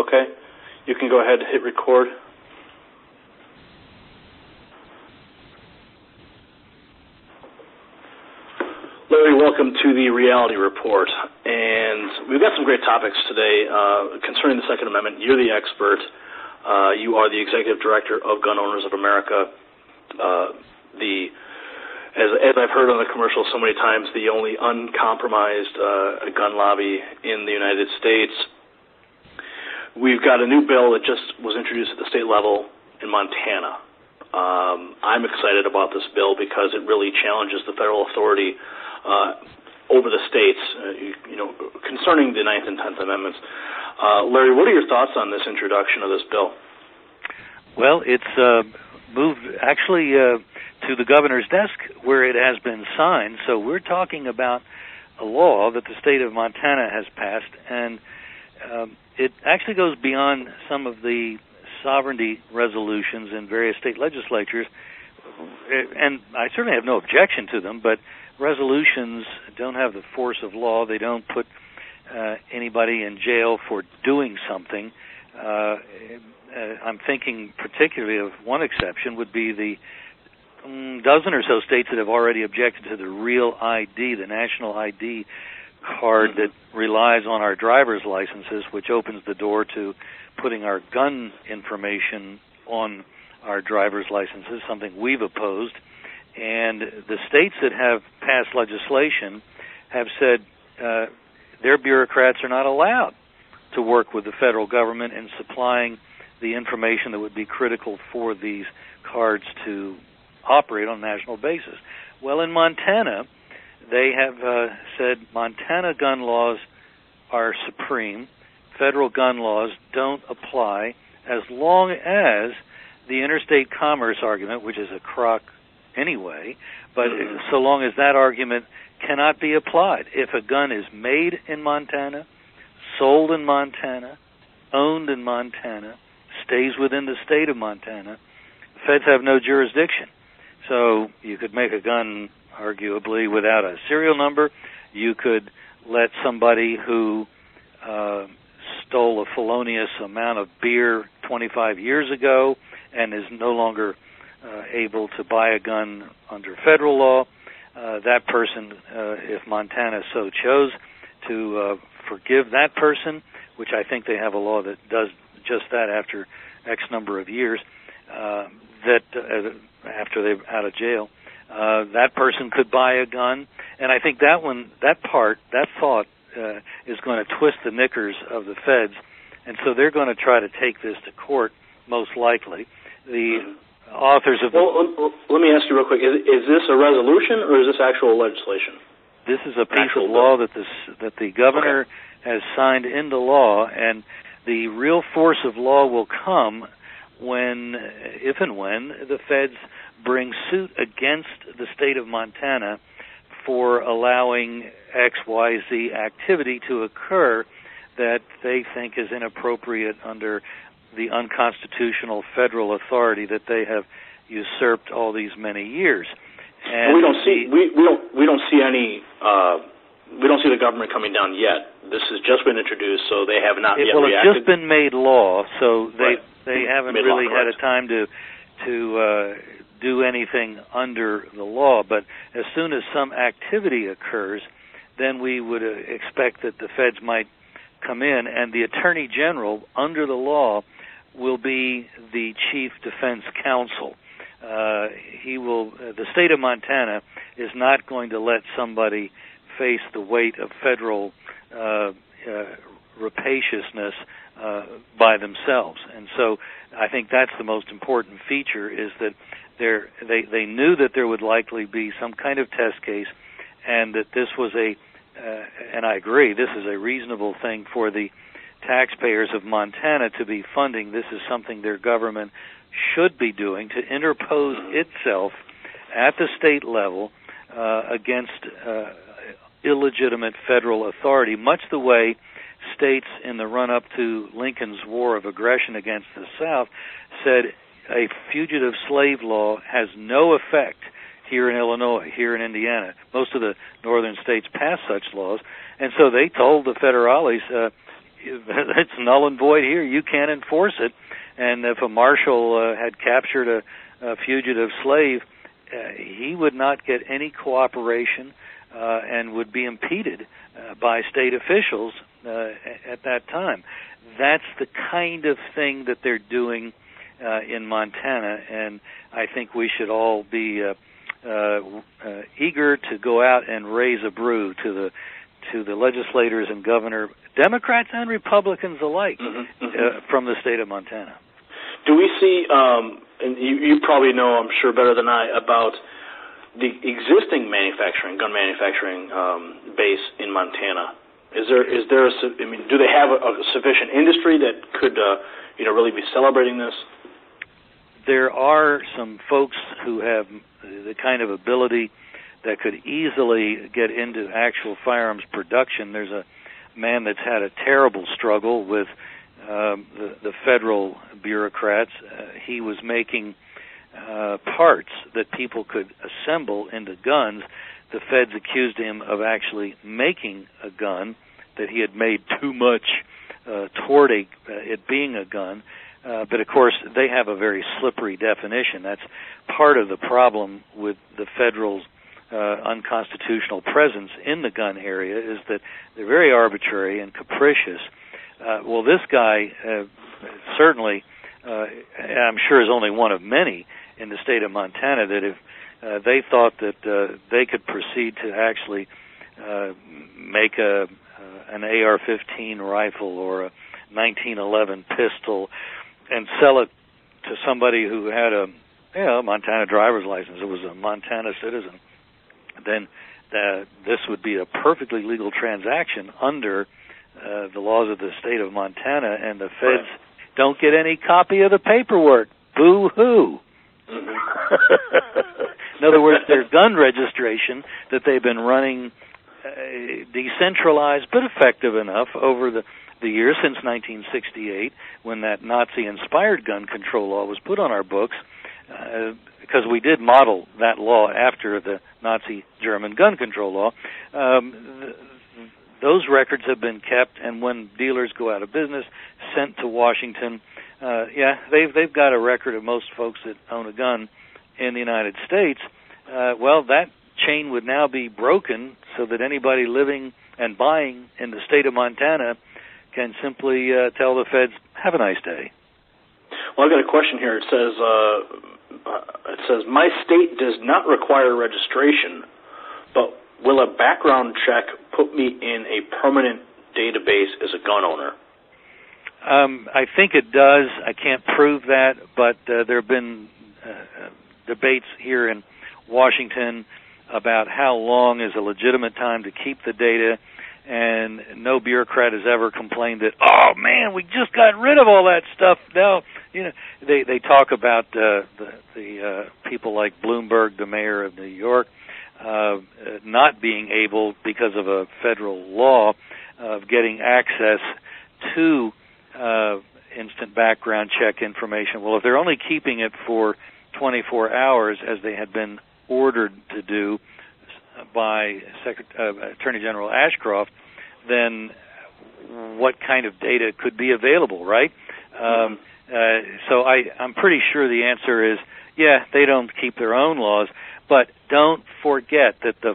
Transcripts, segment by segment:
Okay. You can go ahead and hit record. Larry, welcome to the Reality Report. And we've got some great topics today concerning the Second Amendment. You're the expert. You are the Executive Director of Gun Owners of America. As I've heard on the commercial so many times, the only uncompromised gun lobby in the United States. We've got a new bill that just was introduced at the state level in Montana. I'm excited about this bill because it really challenges the federal authority over the states, concerning the 9th and 10th Amendments. Larry, what are your thoughts on this introduction of this bill? Well, it's moved actually to the governor's desk where it has been signed. So we're talking about a law that the state of Montana has passed, and it actually goes beyond some of the sovereignty resolutions in various state legislatures, and I certainly have no objection to them, but resolutions don't have the force of law. They don't put anybody in jail for doing something. I'm thinking particularly of one exception would be the dozen or so states that have already objected to the Real ID, the national ID card that relies on our driver's licenses, which opens the door to putting our gun information on our driver's licenses, something we've opposed. And the states that have passed legislation have said their bureaucrats are not allowed to work with the federal government in supplying the information that would be critical for these cards to operate on a national basis. Well, in Montana, they have said Montana gun laws are supreme. Federal gun laws don't apply as long as the interstate commerce argument, which is a crock anyway, but so long as that argument cannot be applied. If a gun is made in Montana, sold in Montana, owned in Montana, stays within the state of Montana, feds have no jurisdiction. So you could make a gun arguably without a serial number. You could let somebody who stole a felonious amount of beer 25 years ago and is no longer able to buy a gun under federal law, that person, if Montana so chose, to forgive that person, which I think they have a law that does just that after X number of years, after they're out of jail, that person could buy a gun. And I think that thought is going to twist the knickers of the feds, and so they're going to try to take this to court, most likely. The authors of let me ask you real quick, is this a resolution or is this actual legislation? This is a piece of law that the governor has signed into law, and the real force of law will come if and when the feds bring suit against the state of Montana for allowing XYZ activity to occur that they think is inappropriate under the unconstitutional federal authority that they have usurped all these many years. And we don't see the government coming down yet. This has just been introduced, so they have not yet reacted. Well, it's just been made law, so they haven't really had a time to do anything under the law. But as soon as some activity occurs, then we would expect that the feds might come in, and the Attorney General, under the law, will be the Chief Defense Counsel. The state of Montana is not going to let somebody face the weight of federal rapaciousness by themselves. And so I think that's the most important feature, is that they knew that there would likely be some kind of test case, and that this was and I agree, this is a reasonable thing for the taxpayers of Montana to be funding. This is something their government should be doing, to interpose itself at the state level against illegitimate federal authority, much the way states in the run-up to Lincoln's War of Aggression against the South said a fugitive slave law has no effect here in Illinois, here in Indiana. Most of the northern states passed such laws, and so they told the federales, it's null and void here. You can't enforce it. And if a marshal had captured a fugitive slave, he would not get any cooperation and would be impeded by state officials at that time. That's the kind of thing that they're doing in Montana, and I think we should all be eager to go out and raise a brew to the legislators and governor, Democrats and Republicans alike, from the state of Montana. Do we see, and you probably know, I'm sure better than I, about the existing gun manufacturing base in Montana? Is there do they have a sufficient industry that could, really be celebrating this? There are some folks who have the kind of ability that could easily get into actual firearms production. There's a man that's had a terrible struggle with the federal bureaucrats. He was making parts that people could assemble into guns. The feds accused him of actually making a gun, that he had made too much toward it being a gun. But, of course, they have a very slippery definition. That's part of the problem with the federal unconstitutional presence in the gun area, is that they're very arbitrary and capricious. Well, this guy certainly, I'm sure, is only one of many in the state of Montana that if they thought that they could proceed to actually make an AR-15 rifle or a 1911 pistol and sell it to somebody who had a Montana driver's license, it was a Montana citizen, then this would be a perfectly legal transaction under the laws of the state of Montana, and the feds don't get any copy of the paperwork. Boo-hoo. In other words, their gun registration that they've been running decentralized but effective enough over the years since 1968, when that Nazi-inspired gun control law was put on our books, because we did model that law after the Nazi German gun control law. Those records have been kept, and when dealers go out of business, sent to Washington, they've got a record of most folks that own a gun in the United States. Well, that chain would now be broken so that anybody living and buying in the state of Montana can simply tell the feds, have a nice day. Well, I've got a question here. It says, my state does not require registration, but will a background check put me in a permanent database as a gun owner? I think it does. I can't prove that, but there have been debates here in Washington about how long is a legitimate time to keep the data, and no bureaucrat has ever complained that, oh man, we just got rid of all that stuff. Now, they talk about the people like Bloomberg, the mayor of New York, not being able, because of a federal law, of getting access to instant background check information. Well, if they're only keeping it for 24 hours, as they had been ordered to do by Attorney General Ashcroft, then what kind of data could be available, right? So I'm pretty sure the answer is, they don't keep their own laws, but don't forget that the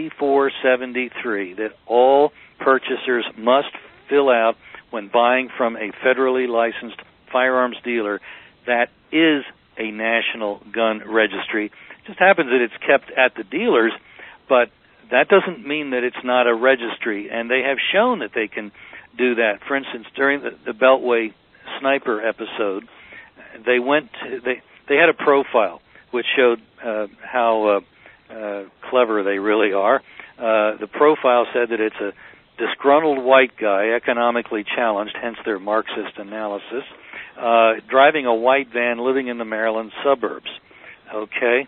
4473 that all purchasers must fill out when buying from a federally licensed firearms dealer, that is a national gun registry. It just happens that it's kept at the dealers, but that doesn't mean that it's not a registry, and they have shown that they can do that. For instance, during the Beltway sniper episode, they had a profile which showed how clever they really are. The profile said that it's a disgruntled white guy, economically challenged, hence their Marxist analysis, driving a white van, living in the Maryland suburbs. Okay?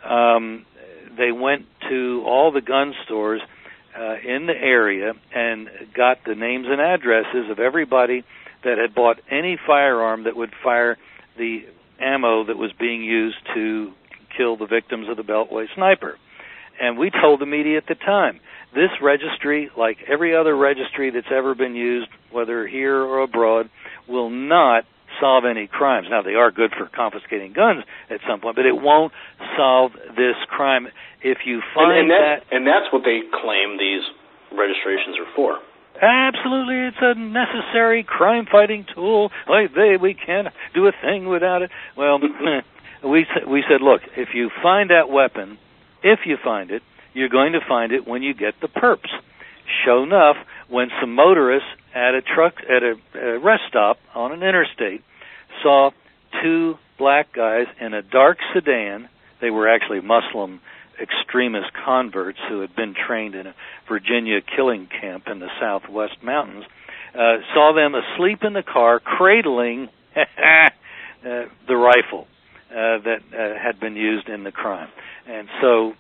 They went to all the gun stores in the area and got the names and addresses of everybody that had bought any firearm that would fire the ammo that was being used to kill the victims of the Beltway sniper. And we told the media at the time, this registry, like every other registry that's ever been used, whether here or abroad, will not solve any crimes. Now, they are good for confiscating guns at some point, but it won't solve this crime. If you find and that's what they claim these registrations are for. Absolutely, it's a necessary crime-fighting tool. We can't do a thing without it. Well, we said, look, if you find that weapon, if you find it, you're going to find it when you get the perps. Sure enough, when some motorists at a rest stop on an interstate saw two black guys in a dark sedan, they were actually Muslim extremist converts who had been trained in a Virginia killing camp in the Southwest Mountains, saw them asleep in the car, cradling the rifle that had been used in the crime. And so,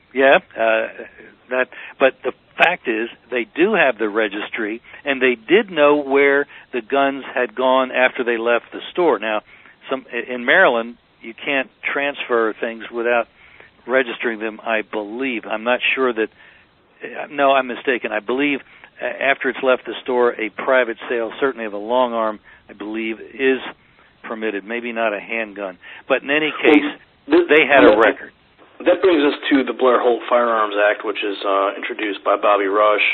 but the fact is, they do have the registry, and they did know where the guns had gone after they left the store. Now, in Maryland, you can't transfer things without registering them, I believe. I'm not sure that... No, I'm mistaken. I believe after it's left the store, a private sale, certainly of a long arm, I believe, is permitted. Maybe not a handgun. But in any case, they had a record. That brings us to the Blair Holt Firearms Act, which is introduced by Bobby Rush,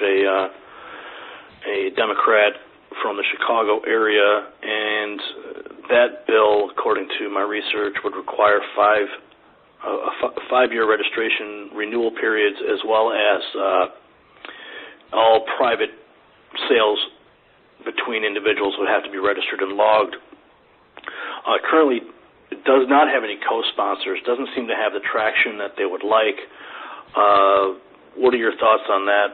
a Democrat from the Chicago area, and that bill, according to my research, would require a 5-year registration renewal periods, as well as all private sales between individuals would have to be registered and logged. Currently, it does not have any co-sponsors, doesn't seem to have the traction that they would like. What are your thoughts on that?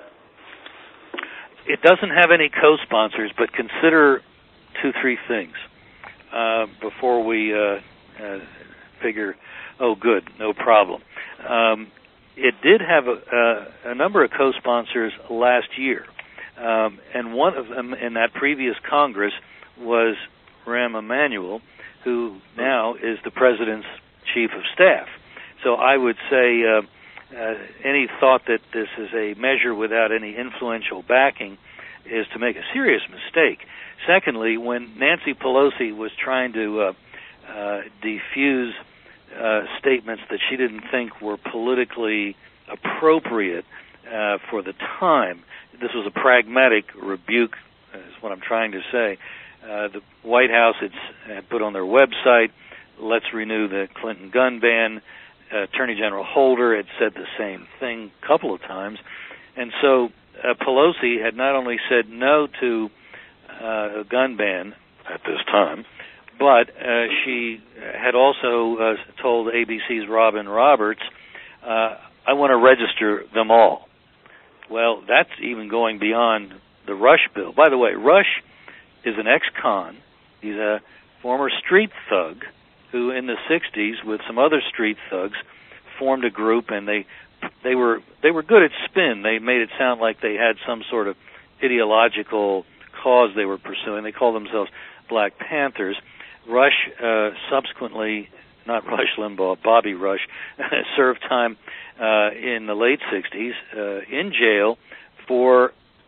It doesn't have any co-sponsors, but consider 2-3 things before we figure, oh, good, no problem. It did have a number of co-sponsors last year, and one of them in that previous Congress was Rahm Emanuel, who now is the President's Chief of Staff. So I would say any thought that this is a measure without any influential backing is to make a serious mistake. Secondly, when Nancy Pelosi was trying to defuse statements that she didn't think were politically appropriate for the time, this was a pragmatic rebuke, is what I'm trying to say. The White House had put on their website, let's renew the Clinton gun ban. Attorney General Holder had said the same thing a couple of times. And so Pelosi had not only said no to a gun ban at this time, but she had also told ABC's Robin Roberts, I want to register them all. Well, that's even going beyond the Rush bill. By the way, Rush is an ex-con. He's a former street thug who in the 60s, with some other street thugs, formed a group, and they were good at spin. They made it sound like they had some sort of ideological cause they were pursuing. They called themselves Black Panthers. Rush subsequently, not Rush Limbaugh, Bobby Rush, served time in the late 60s in jail for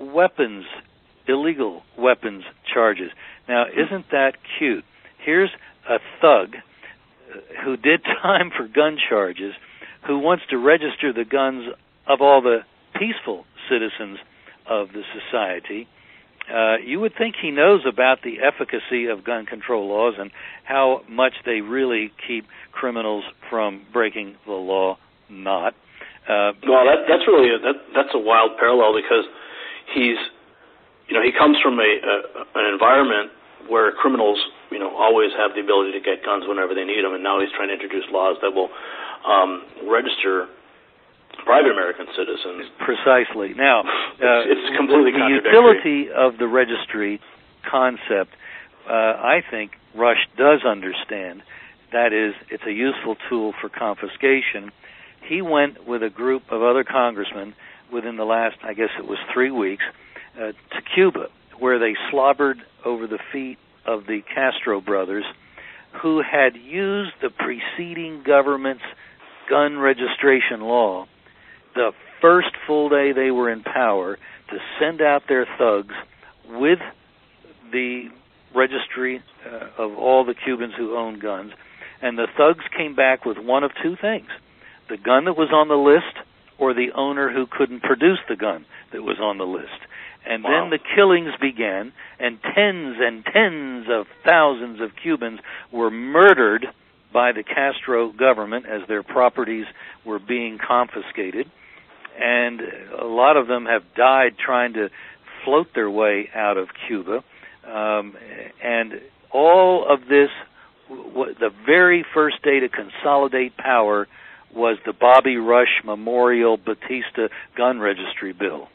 illegal weapons charges. Now, isn't that cute? Here's a thug who did time for gun charges, who wants to register the guns of all the peaceful citizens of the society. You would think he knows about the efficacy of gun control laws and how much they really keep criminals from breaking the law. Not. Well, that's a wild parallel, because he comes from an environment where criminals, always have the ability to get guns whenever they need them, and now he's trying to introduce laws that will register private American citizens. Precisely. Now, it's completely contradictory. The utility of the registry concept, I think Rush does understand. That is, it's a useful tool for confiscation. He went with a group of other congressmen within the last, I guess it was 3 weeks, to Cuba, where they slobbered over the feet of the Castro brothers, who had used the preceding government's gun registration law, the first full day they were in power to send out their thugs with the registry of all the Cubans who owned guns, and the thugs came back with one of two things: the gun that was on the list or the owner who couldn't produce the gun that was on the list. And then the killings began, and tens of thousands of Cubans were murdered by the Castro government as their properties were being confiscated. And a lot of them have died trying to float their way out of Cuba. And all of this, the very first day to consolidate power was the Bobby Rush Memorial Batista gun registry bill.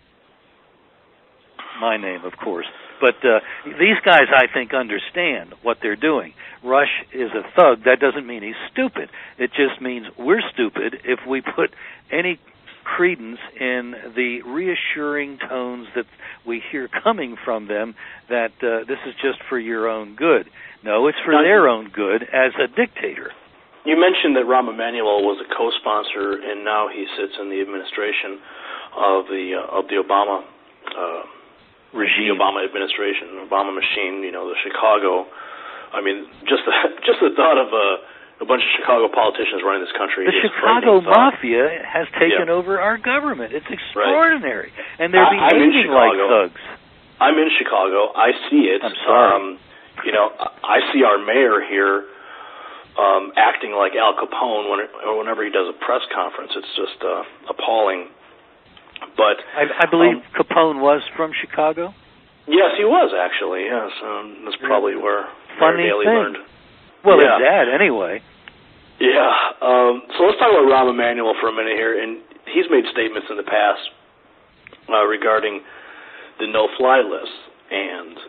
My name, of course. But these guys, I think, understand what they're doing. Rush is a thug. That doesn't mean he's stupid. It just means we're stupid if we put any credence in the reassuring tones that we hear coming from them that this is just for your own good. No, it's for their own good as a dictator. You mentioned that Rahm Emanuel was a co-sponsor, and now he sits in the administration of the Obama regime, the Obama administration, Obama machine. You know, the Chicago. I mean, just the thought of a bunch of Chicago politicians running this country. The Chicago Mafia has taken over our government. It's extraordinary, and they're behaving like thugs. I'm in Chicago. I see it. I'm sorry. You know, I see our mayor here acting like Al Capone whenever he does a press conference. It's just appalling. But I believe Capone was from Chicago. Yes, he was actually. Yes, that's probably where Daley learned. Well, his dad, anyway. Yeah. So let's talk about Rahm Emanuel for a minute here, and he's made statements in the past regarding the no-fly list and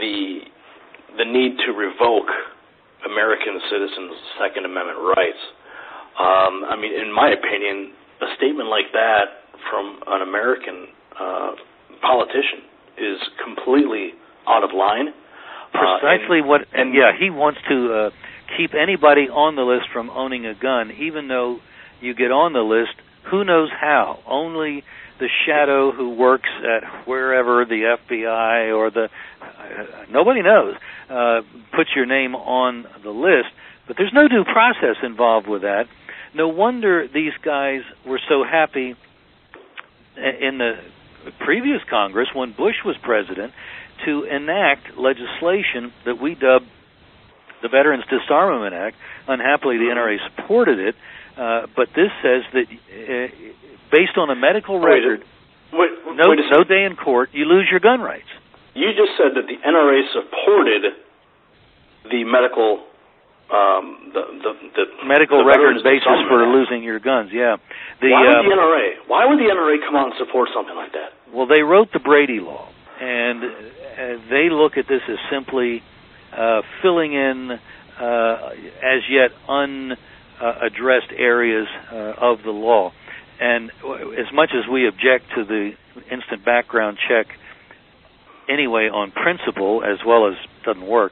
the need to revoke American citizens' Second Amendment rights. I mean, in my opinion, a statement like that from an American politician is completely out of line. Precisely he wants to keep anybody on the list from owning a gun, even though you get on the list, who knows how? Only the shadow who works at wherever, the FBI or nobody knows, puts your name on the list. But there's no due process involved with that. No wonder these guys were so happy in the previous Congress, when Bush was president, to enact legislation that we dubbed the Veterans Disarmament Act. Unhappily, the NRA supported it, but this says that based on a medical record, no day in court, you lose your gun rights. You just said that the NRA supported the medical the medical record basis for losing your guns. Yeah. Why would the NRA come out and support something like that? Well, they wrote the Brady Law, and they look at this as simply filling in as yet unaddressed areas of the law. And as much as we object to the instant background check anyway on principle, as well as doesn't work,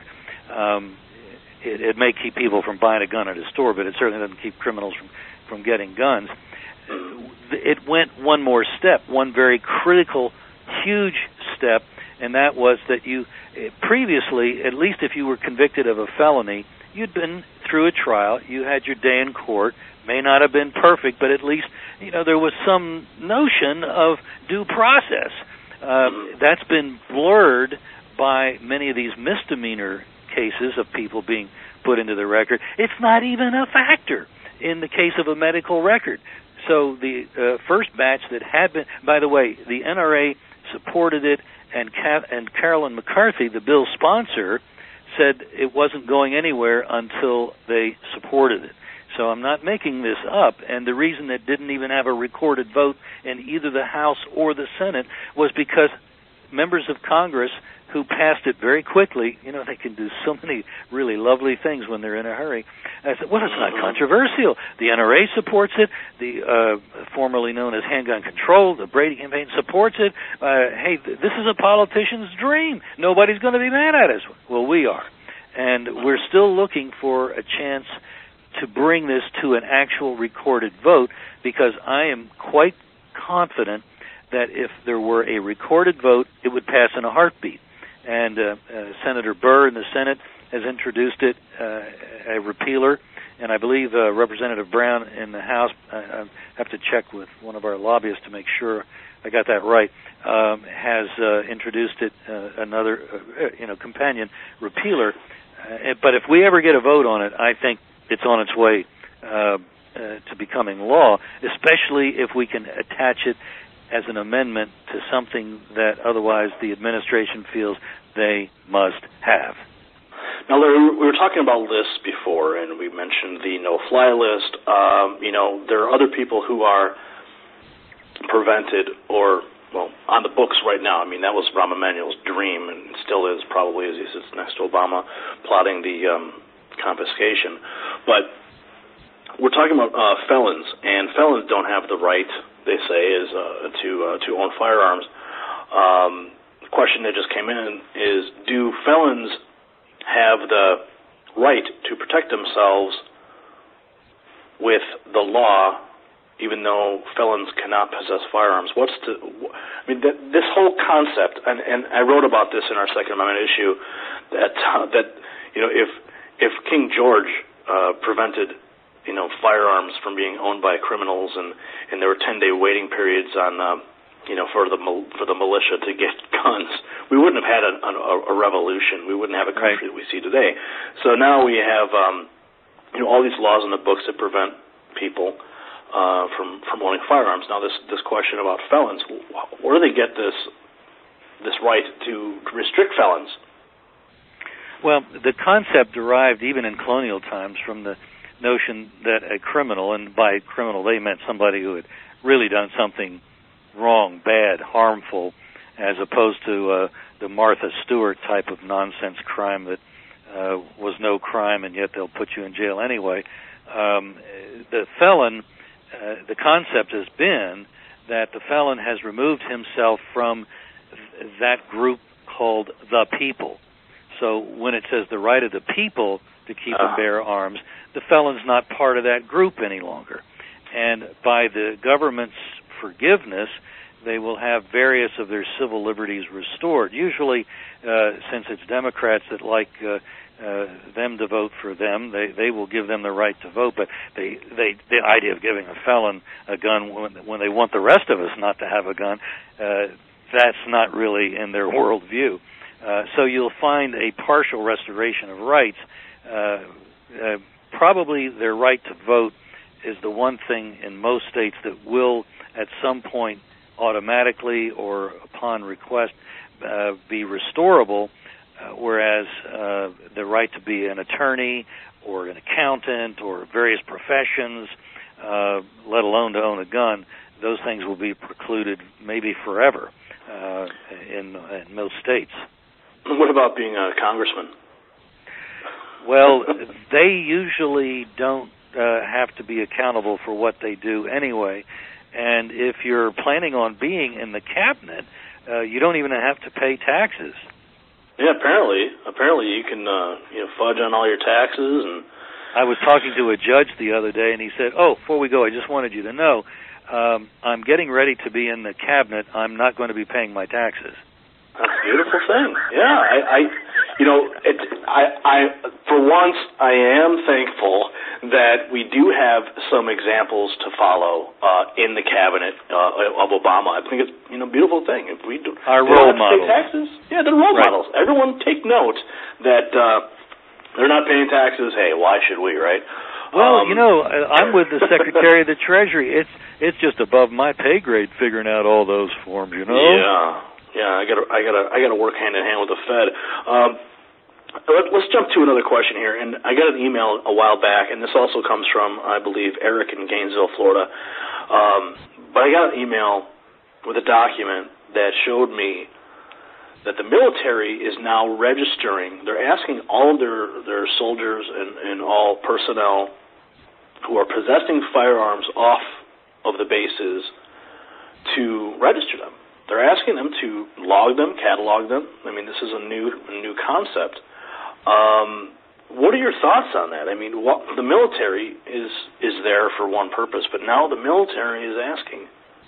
it may keep people from buying a gun at a store, but it certainly doesn't keep criminals from getting guns. It went one more step, one very critical, huge step, and that was that you previously, at least if you were convicted of a felony, you'd been through a trial, you had your day in court, may not have been perfect, but at least there was some notion of due process. That's been blurred by many of these misdemeanor cases of people being put into the record. It's not even a factor in the case of a medical record. So the first batch that had been, by the way, the NRA supported it, and Carolyn McCarthy, the bill sponsor, said it wasn't going anywhere until they supported it. So I'm not making this up, and the reason it didn't even have a recorded vote in either the House or the Senate was because members of Congress who passed it very quickly, they can do so many really lovely things when they're in a hurry. I said, well, it's not controversial. The NRA supports it. The formerly known as Handgun Control, the Brady campaign supports it. Hey, this is a politician's dream. Nobody's going to be mad at us. Well, we are. And we're still looking for a chance to bring this to an actual recorded vote, because I am quite confident that if there were a recorded vote, it would pass in a heartbeat. And Senator Burr in the Senate has introduced it, a repealer, and I believe Representative Brown in the House, I have to check with one of our lobbyists to make sure I got that right, has introduced it, another companion repealer. But if we ever get a vote on it, I think it's on its way to becoming law, especially if we can attach it as an amendment to something that otherwise the administration feels they must have. Now, Larry, we were talking about lists before, and we mentioned the no-fly list. There are other people who are prevented or, on the books right now. I mean, that was Rahm Emanuel's dream, and still is probably as he sits next to Obama plotting the confiscation. But we're talking about felons, and felons don't have the right, they say, is to own firearms. The question that just came in is, do felons have the right to protect themselves with the law, even though felons cannot possess firearms? This whole concept, and I wrote about this in our Second Amendment issue, that if King George prevented firearms from being owned by criminals, and there were 10-day waiting periods on for the militia to get guns, we wouldn't have had a revolution. We wouldn't have a country that we see today. So now we have all these laws in the books that prevent people from owning firearms. Now this question about felons, where do they get this right to restrict felons? Well, the concept derived even in colonial times from the notion that a criminal, and by criminal they meant somebody who had really done something wrong, bad, harmful, as opposed to the Martha Stewart type of nonsense crime that was no crime and yet they'll put you in jail anyway. The felon, the concept has been that the felon has removed himself from that group called the people. So when it says the right of the people to keep and bear arms, the felon's not part of that group any longer. And by the government's forgiveness, they will have various of their civil liberties restored. Usually, since it's Democrats that like them to vote for them, they will give them the right to vote. But the idea of giving a felon a gun when they want the rest of us not to have a gun, that's not really in their worldview. So you'll find a partial restoration of rights. Probably their right to vote is the one thing in most states that will, at some point, automatically or upon request, be restorable, whereas the right to be an attorney or an accountant or various professions, let alone to own a gun, those things will be precluded maybe forever in most states. What about being a congressman? Well, they usually don't have to be accountable for what they do anyway. And if you're planning on being in the cabinet, you don't even have to pay taxes. Yeah, apparently you can fudge on all your taxes. And I was talking to a judge the other day, and he said, before we go, I just wanted you to know, I'm getting ready to be in the cabinet. I'm not going to be paying my taxes. That's a beautiful thing. Yeah, I for once I am thankful that we do have some examples to follow in the cabinet of Obama. I think it's a beautiful thing. If we do our role models, taxes, they're role models. Everyone take note that they're not paying taxes. Hey, why should we? Right? Well, I'm with the Secretary of the Treasury. It's just above my pay grade figuring out all those forms. Yeah, I gotta work hand in hand with the Fed. Let's jump to another question here, and I got an email a while back, and this also comes from, I believe, Eric in Gainesville, Florida. But I got an email with a document that showed me that the military is now registering. They're asking all of their soldiers and all personnel who are possessing firearms off of the bases to register them. They're asking them to log them, catalog them. I mean, this is a new concept. What are your thoughts on that? I mean, the military is there for one purpose, but now the military is asking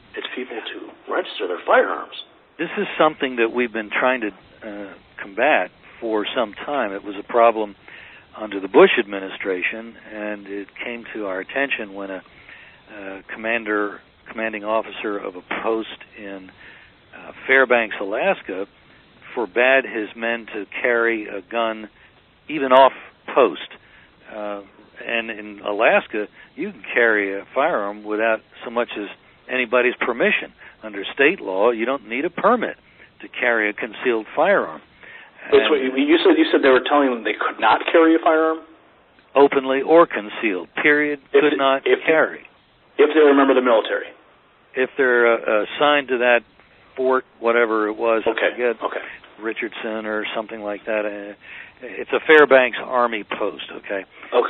It's people to register their firearms. This is something that we've been trying to combat for some time. It was a problem under the Bush administration, and it came to our attention when a commanding officer of a post in Fairbanks, Alaska, forbade his men to carry a gun even off post. And in Alaska, you can carry a firearm without so much as anybody's permission. Under state law, you don't need a permit to carry a concealed firearm. You said they were telling them they could not carry a firearm? Openly or concealed, period, could not carry. If they were a member of the military? If they're assigned to that fort, whatever it was, I forget, Richardson or something like that. It's a Fairbanks Army post, okay?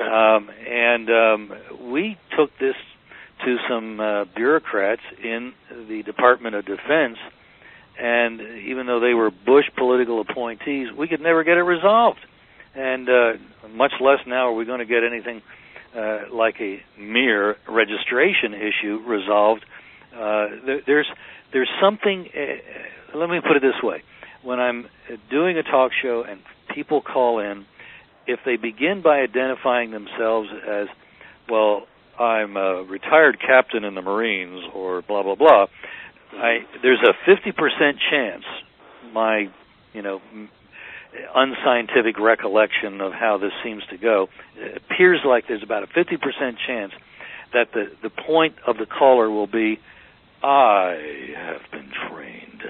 We took this to some bureaucrats in the Department of Defense, and even though they were Bush political appointees, we could never get it resolved. And much less now are we going to get anything like a mere registration issue resolved. There's something, let me put it this way. When I'm doing a talk show and people call in, if they begin by identifying themselves as, well, I'm a retired captain in the Marines or blah, blah, blah, there's a 50% chance, my, unscientific recollection of how this seems to go, it appears like there's about a 50% chance that the point of the caller will be, I have been trained.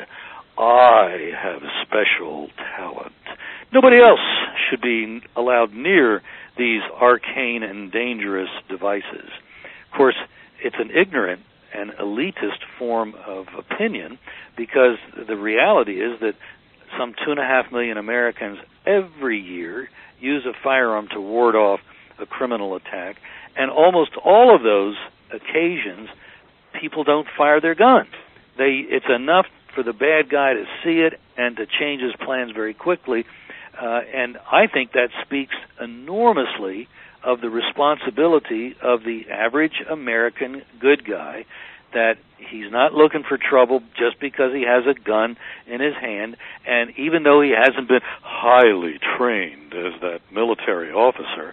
I have special talent. Nobody else should be allowed near these arcane and dangerous devices. Of course, it's an ignorant and elitist form of opinion, because the reality is that some 2.5 million Americans every year use a firearm to ward off a criminal attack, and almost all of those occasions, people don't fire their gun. It's enough for the bad guy to see it and to change his plans very quickly, and I think that speaks enormously of the responsibility of the average American good guy, that he's not looking for trouble just because he has a gun in his hand, and even though he hasn't been highly trained as that military officer,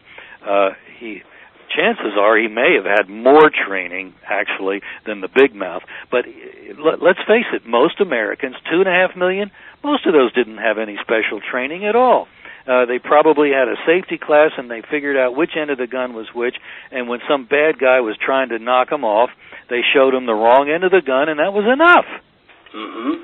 chances are he may have had more training, actually, than the big mouth. But let's face it, most Americans, 2.5 million, most of those didn't have any special training at all. They probably had a safety class, and they figured out which end of the gun was which, and when some bad guy was trying to knock them off, they showed him the wrong end of the gun, and that was enough. Mm-hmm.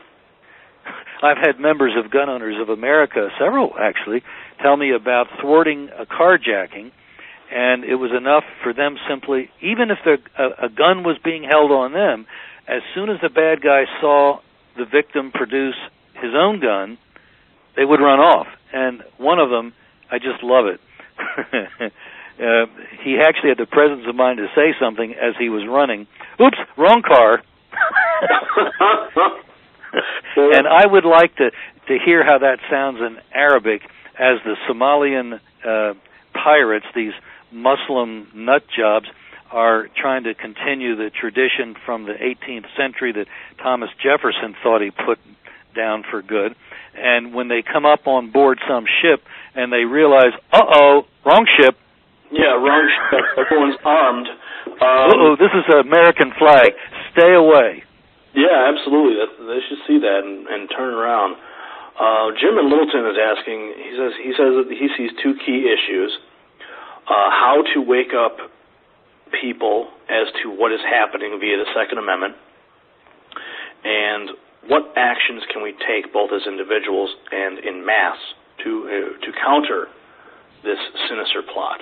I've had members of Gun Owners of America, several actually, tell me about thwarting a carjacking, and it was enough for them simply, even if a gun was being held on them, as soon as the bad guy saw the victim produce his own gun, they would run off. And one of them, I just love it. He actually had the presence of mind to say something as he was running. Oops, wrong car. And I would like to hear how that sounds in Arabic as the Somalian pirates, these Muslim nut jobs, are trying to continue the tradition from the 18th century that Thomas Jefferson thought he put down for good. And when they come up on board some ship and they realize, wrong ship. Yeah, wrong ship. Everyone's armed. This is an American flag. Stay away. Yeah, absolutely. They should see that and turn around. Jim in Littleton is asking, he says that he sees two key issues. How to wake up people as to what is happening via the Second Amendment, and what actions can we take both as individuals and in mass to counter this sinister plot?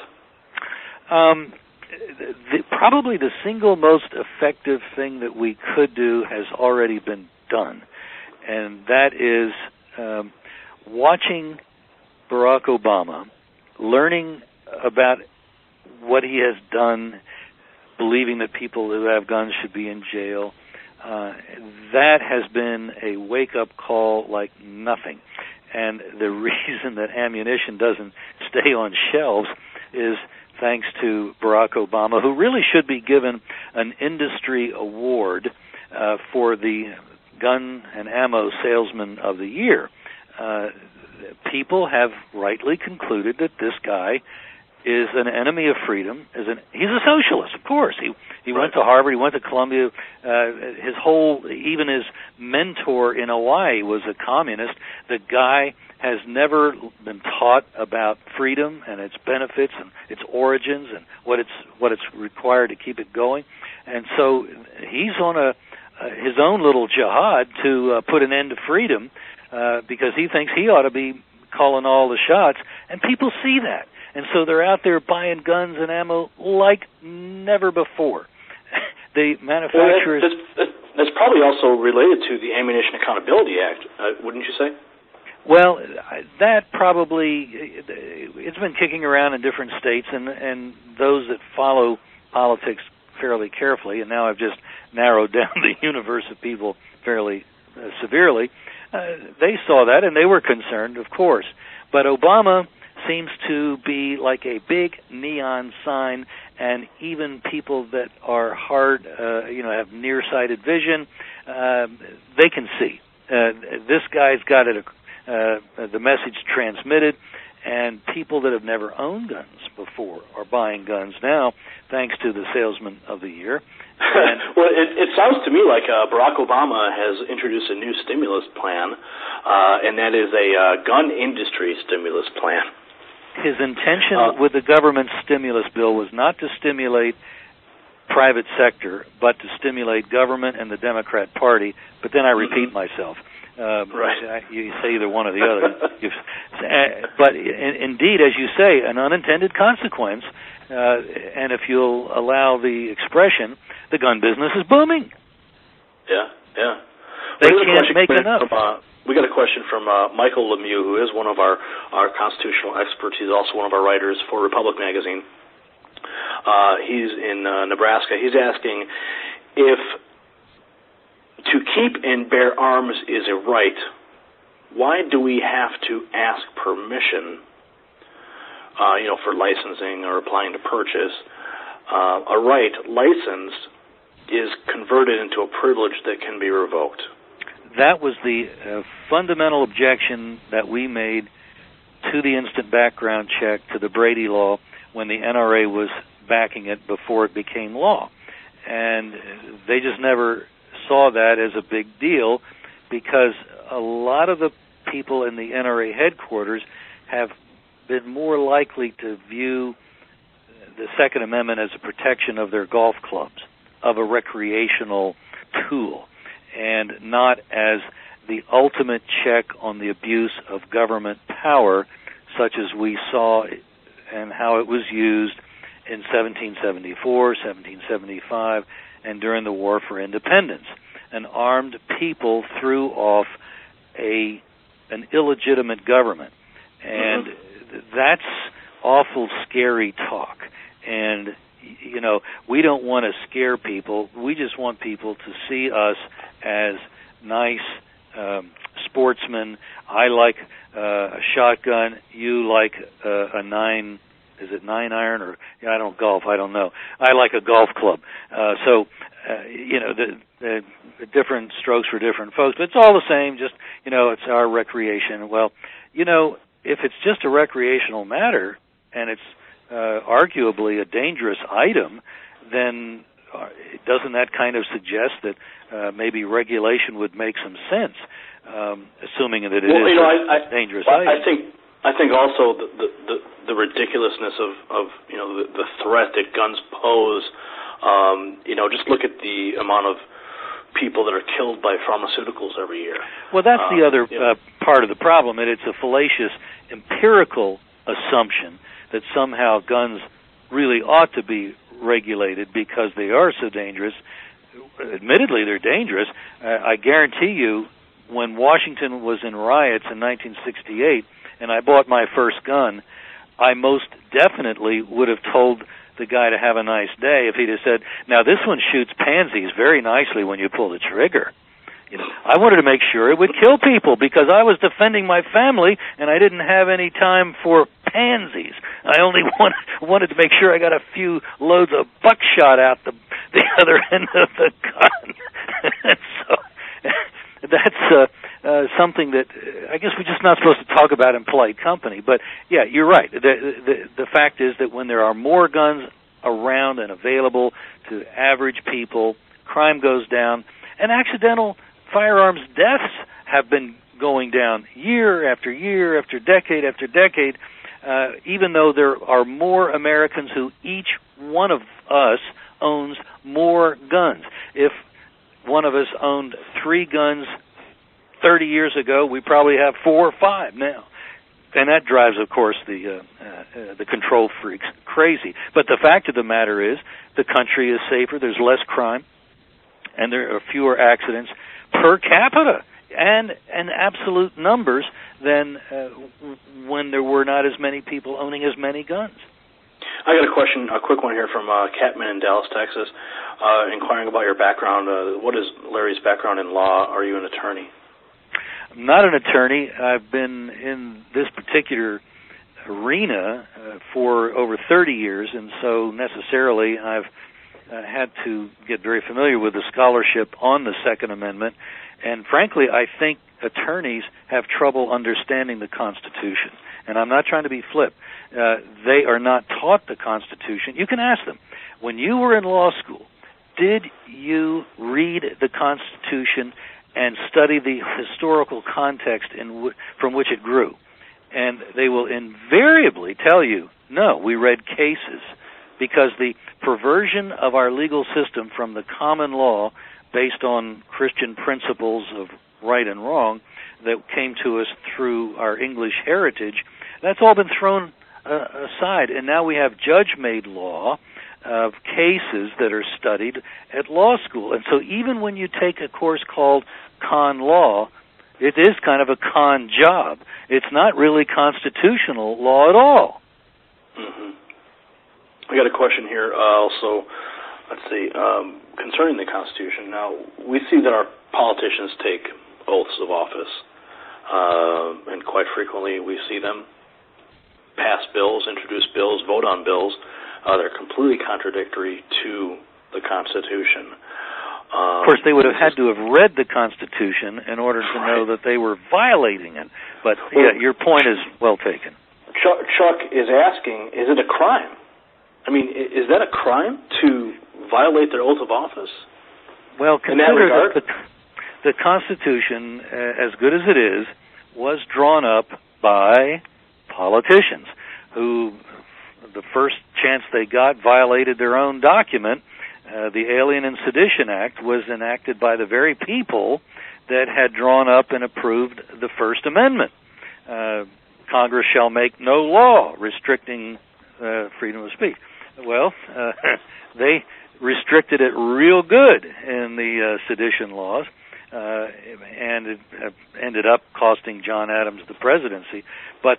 Probably the single most effective thing that we could do has already been done, and that is watching Barack Obama, learning about what he has done, believing that people who have guns should be in jail. That has been a wake-up call like nothing. And the reason that ammunition doesn't stay on shelves is thanks to Barack Obama, who really should be given an industry award for the gun and ammo salesman of the year. People have rightly concluded that this guy is an enemy of freedom. He's a socialist, of course. He went to Harvard. He went to Columbia. Even his mentor in Hawaii was a communist. The guy has never been taught about freedom and its benefits and its origins and what it's required to keep it going. And so he's on his own little jihad to put an end to freedom because he thinks he ought to be calling all the shots, and people see that. And so they're out there buying guns and ammo like never before. The manufacturers... That's probably also related to the Ammunition Accountability Act, wouldn't you say? Well, that probably... It's been kicking around in different states, and those that follow politics fairly carefully, and now I've just narrowed down the universe of people fairly severely, they saw that, and they were concerned, of course. But Obama seems to be like a big neon sign, and even people that are have nearsighted vision, they can see. This guy's got the message transmitted, and people that have never owned guns before are buying guns now, thanks to the Salesman of the Year. Well, it sounds to me like Barack Obama has introduced a new stimulus plan, and that is a gun industry stimulus plan. His intention with the government stimulus bill was not to stimulate private sector, but to stimulate government and the Democrat Party. But then I repeat myself. Right. You say either one or the other. But indeed, as you say, an unintended consequence, and if you'll allow the expression, the gun business is booming. Yeah. They can't make enough. We got a question from Michael Lemieux, who is one of our constitutional experts. He's also one of our writers for Republic Magazine. He's in Nebraska. He's asking if to keep and bear arms is a right, why do we have to ask permission, for licensing or applying to purchase? A right, license, is converted into a privilege that can be revoked. That was the fundamental objection that we made to the instant background check, to the Brady Law, when the NRA was backing it before it became law. And they just never saw that as a big deal, because a lot of the people in the NRA headquarters have been more likely to view the Second Amendment as a protection of their golf clubs, of a recreational tool, and not as the ultimate check on the abuse of government power, such as we saw and how it was used in 1774, 1775, and during the War for Independence. An armed people threw off an illegitimate government. And that's awful scary talk. And, we don't want to scare people. We just want people to see us as nice sportsmen. I like a shotgun. You like a 9 iron, or I don't golf. I don't know. I like a golf club. The different strokes for different folks, but it's all the same. Just it's our recreation. Well, if it's just a recreational matter and it's arguably a dangerous item, then doesn't that kind of suggest that maybe regulation would make some sense, assuming that it is a dangerous item? I think also the ridiculousness of the threat that guns pose. Just look at the amount of people that are killed by pharmaceuticals every year. Well, that's the other part of the problem, and it's a fallacious empirical assumption that somehow guns really ought to be regulated because they are so dangerous. Admittedly, they're dangerous. I guarantee you, when Washington was in riots in 1968 and I bought my first gun, I most definitely would have told the guy to have a nice day if he'd have said, now this one shoots pansies very nicely when you pull the trigger. I wanted to make sure it would kill people because I was defending my family and I didn't have any time for pansies. I only wanted to make sure I got a few loads of buckshot out the other end of the gun. So that's something that I guess we're just not supposed to talk about in polite company. But yeah, you're right. The fact is that when there are more guns around and available to average people, crime goes down, and accidental firearms deaths have been going down year after year after decade, even though there are more Americans who each one of us owns more guns. If one of us owned 3 guns 30 years ago, we probably have 4 or 5 now. And that drives, of course, the control freaks crazy. But the fact of the matter is, the country is safer, there's less crime, and there are fewer accidents per capita and in absolute numbers than when there were not as many people owning as many guns. I got a question, a quick one here from Catman in Dallas, Texas, inquiring about your background. What is Larry's background in law? Are you an attorney? I'm not an attorney. I've been in this particular arena for over 30 years, and so necessarily I've had to get very familiar with the scholarship on the Second Amendment. And frankly, I think attorneys have trouble understanding the Constitution. And I'm not trying to be flip. They are not taught the Constitution. You can ask them, when you were in law school, did you read the Constitution and study the historical context from which it grew? And they will invariably tell you, no, we read cases, because the perversion of our legal system from the common law based on Christian principles of right and wrong that came to us through our English heritage, that's all been thrown aside. And now we have judge-made law of cases that are studied at law school. And so even when you take a course called con law, it is kind of a con job. It's not really constitutional law at all. Mm-hmm. I got a question here also, let's see, concerning the Constitution. Now, we see that our politicians take oaths of office, and quite frequently we see them pass bills, introduce bills, vote on bills that are completely contradictory to the Constitution. Of course, they would have had to have read the Constitution in order to know that they were violating it. But, yeah, your point is well taken. Chuck is asking, is it a crime? I mean, is that a crime to violate their oath of office? Well, consider that the Constitution, as good as it is, was drawn up by politicians who, the first chance they got, violated their own document. The Alien and Sedition Act was enacted by the very people that had drawn up and approved the First Amendment. Congress shall make no law restricting freedom of speech. Well, they restricted it real good in the sedition laws, and it ended up costing John Adams the presidency. But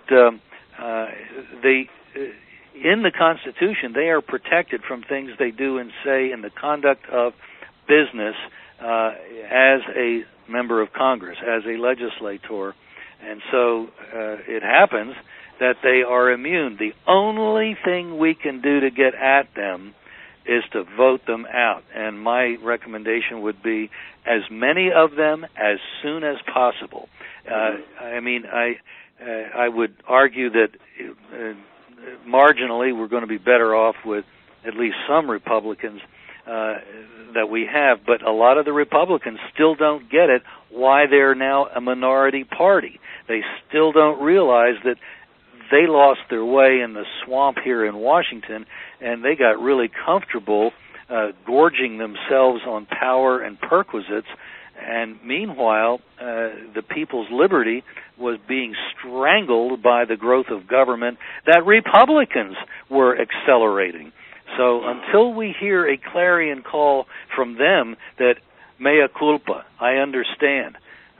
in the Constitution, they are protected from things they do and say in the conduct of business as a member of Congress, as a legislator. And so it happens that they are immune. The only thing we can do to get at them is to vote them out. And my recommendation would be as many of them as soon as possible. I mean, I would argue that marginally we're going to be better off with at least some Republicans that we have, but a lot of the Republicans still don't get it why they're now a minority party. They still don't realize that they lost their way in the swamp here in Washington, and they got really comfortable gorging themselves on power and perquisites, and meanwhile, the people's liberty was being strangled by the growth of government that Republicans were accelerating. So until we hear a clarion call from them that mea culpa, I understand.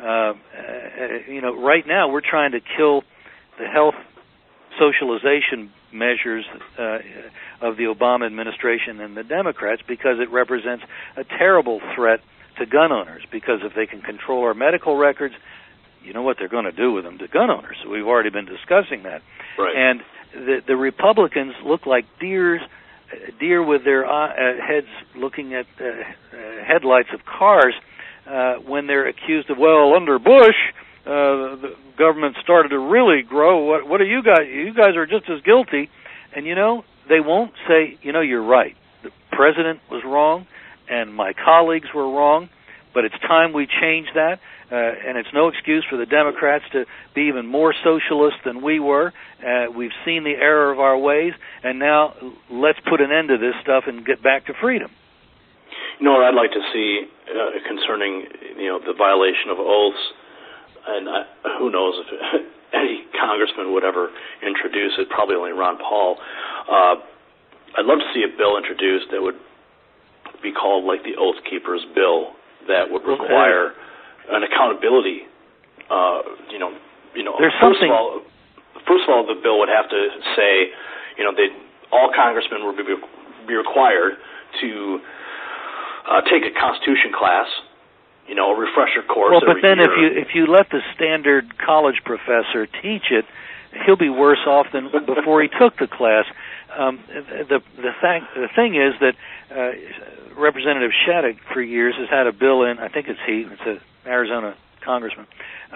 Right now we're trying to kill the health socialization measures of the Obama administration and the Democrats because it represents a terrible threat to gun owners, because if they can control our medical records, you know what they're going to do with them to gun owners. So we've already been discussing that. Right. And the Republicans look like deer with their heads looking at headlights of cars when they're accused of, well, under Bush, the government started to really grow. What are you guys? You guys are just as guilty. And, they won't say, you're right. The president was wrong, and my colleagues were wrong, but it's time we change that. And it's no excuse for the Democrats to be even more socialist than we were. We've seen the error of our ways, and now let's put an end to this stuff and get back to freedom. What I'd like to see concerning, the violation of oaths, and who knows if any congressman would ever introduce it, probably only Ron Paul. I'd love to see a bill introduced that would be called like the Oath Keepers Bill, that would require an accountability. There's something. First of all, the bill would have to say, all congressmen would be required to take a Constitution class, a refresher course. Well, but then year. if you let the standard college professor teach it, he'll be worse off than before he took the class. The thing is that Representative Shattuck for years has had a bill in. I think it's an Arizona congressman,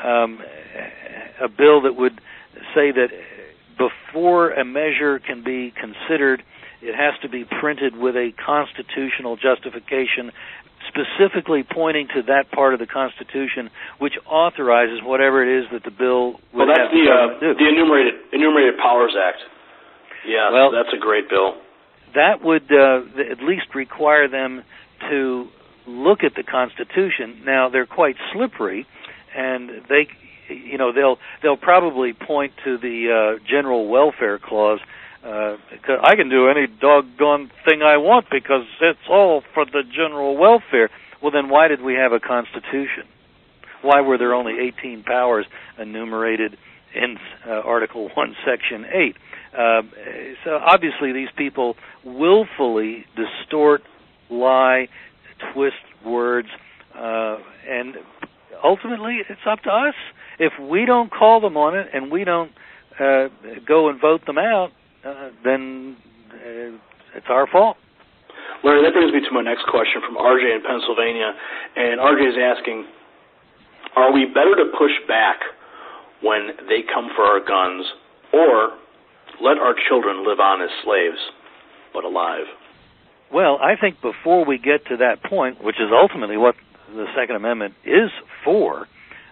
a bill that would say that before a measure can be considered, it has to be printed with a constitutional justification, specifically pointing to that part of the Constitution which authorizes whatever it is that the bill would have to do. The Enumerated Powers Act. Yeah, well, that's a great bill. That would at least require them to look at the Constitution. Now, they're quite slippery, and they'll probably point to the General Welfare Clause. I can do any doggone thing I want because it's all for the general welfare. Well, then why did we have a Constitution? Why were there only 18 powers enumerated in Article 1, Section 8? So obviously these people willfully distort, lie, twist words, and ultimately it's up to us. If we don't call them on it and we don't go and vote them out, then it's our fault. Larry, that brings me to my next question from RJ in Pennsylvania. And RJ is asking, are we better to push back when they come for our guns, or let our children live on as slaves, but alive? Well, I think before we get to that point, which is ultimately what the Second Amendment is for,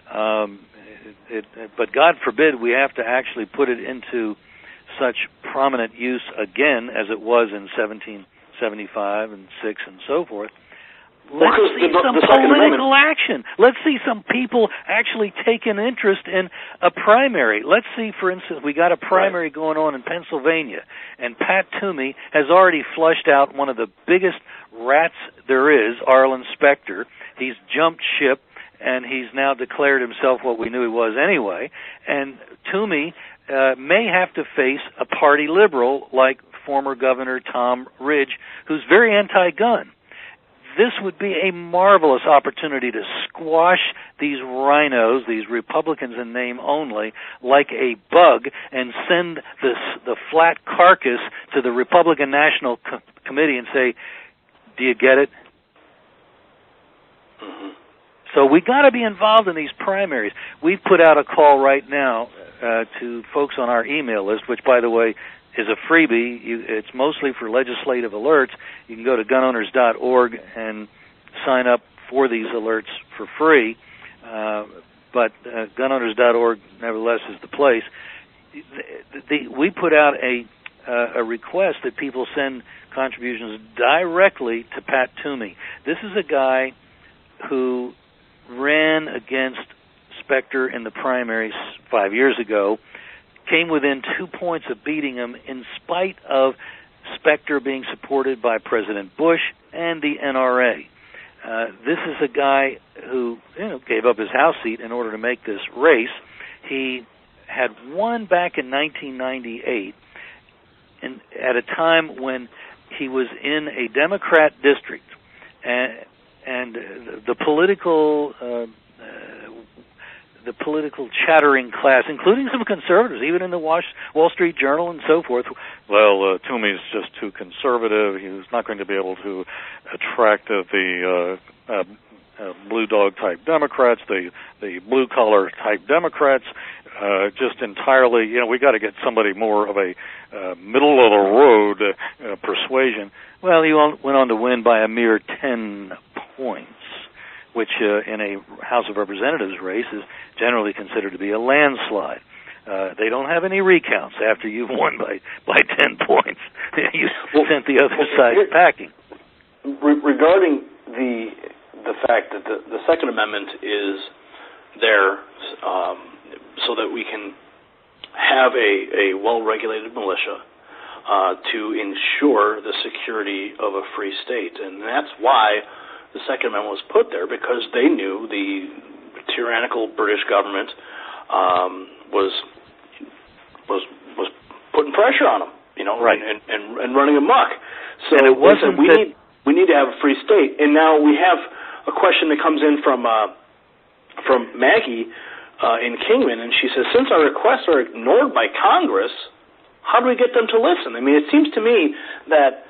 but God forbid we have to actually put it into such prominent use again as it was in 1775 and 6 and so forth. Let's see some political action. Let's see some people actually take an interest in a primary. Let's see, for instance, we got a primary going on in Pennsylvania, and Pat Toomey has already flushed out one of the biggest rats there is, Arlen Specter. He's jumped ship, and he's now declared himself what we knew he was anyway. And Toomey may have to face a party liberal like former Governor Tom Ridge, who's very anti-gun. This would be a marvelous opportunity to squash these rhinos, these Republicans in name only, like a bug, and send the flat carcass to the Republican National Committee and say, do you get it? Mm-hmm. So we got to be involved in these primaries. We've put out a call right now to folks on our email list, which, by the way, is a freebie. It's mostly for legislative alerts. You can go to gunowners.org and sign up for these alerts for free. But gunowners.org, nevertheless, is the place. We put out a request that people send contributions directly to Pat Toomey. This is a guy who ran against Specter in the primaries 5 years ago, came within 2 points of beating him in spite of Specter being supported by President Bush and the NRA. This is a guy who gave up his House seat in order to make this race. He had won back in 1998 at a time when he was in a Democrat district, and the political chattering class, including some conservatives, even in the Wall Street Journal and so forth. Well, Toomey's just too conservative. He's not going to be able to attract the blue dog type Democrats, the blue collar type Democrats, just entirely, we got to get somebody more of a middle of the road persuasion. Well, he went on to win by a mere 10 points, which in a House of Representatives race is generally considered to be a landslide. They don't have any recounts after you've won by 10 points. You sent the other side packing. Regarding the fact that the Second Amendment is there so that we can have a well-regulated militia to ensure the security of a free state, and that's why the Second Amendment was put there, because they knew the tyrannical British government was putting pressure on them, right, and running amok. So and it wasn't we need to have a free state. And now we have a question that comes in from Maggie in Kingman, and she says, since our requests are ignored by Congress, how do we get them to listen? I mean, it seems to me that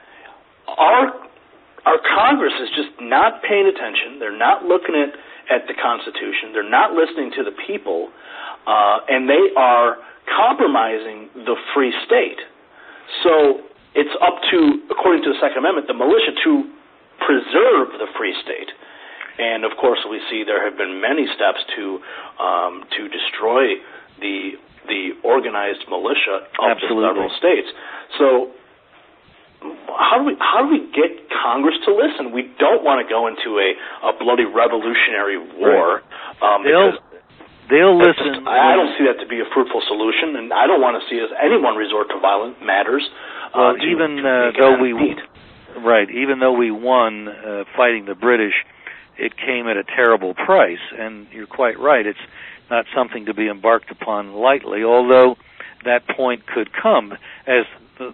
our Congress is just not paying attention. They're not looking at the Constitution. They're not listening to the people, and they are compromising the free state. So it's up to, according to the Second Amendment, the militia to preserve the free state. And of course, we see there have been many steps to destroy the organized militia of the several states. So how do we get Congress to listen? We don't want to go into a bloody revolutionary war. Right. They'll listen. I don't see that to be a fruitful solution, and I don't want to see anyone resort to violent matters. Well, even though we won fighting the British, it came at a terrible price, and you're quite right. It's not something to be embarked upon lightly, although that point could come as the.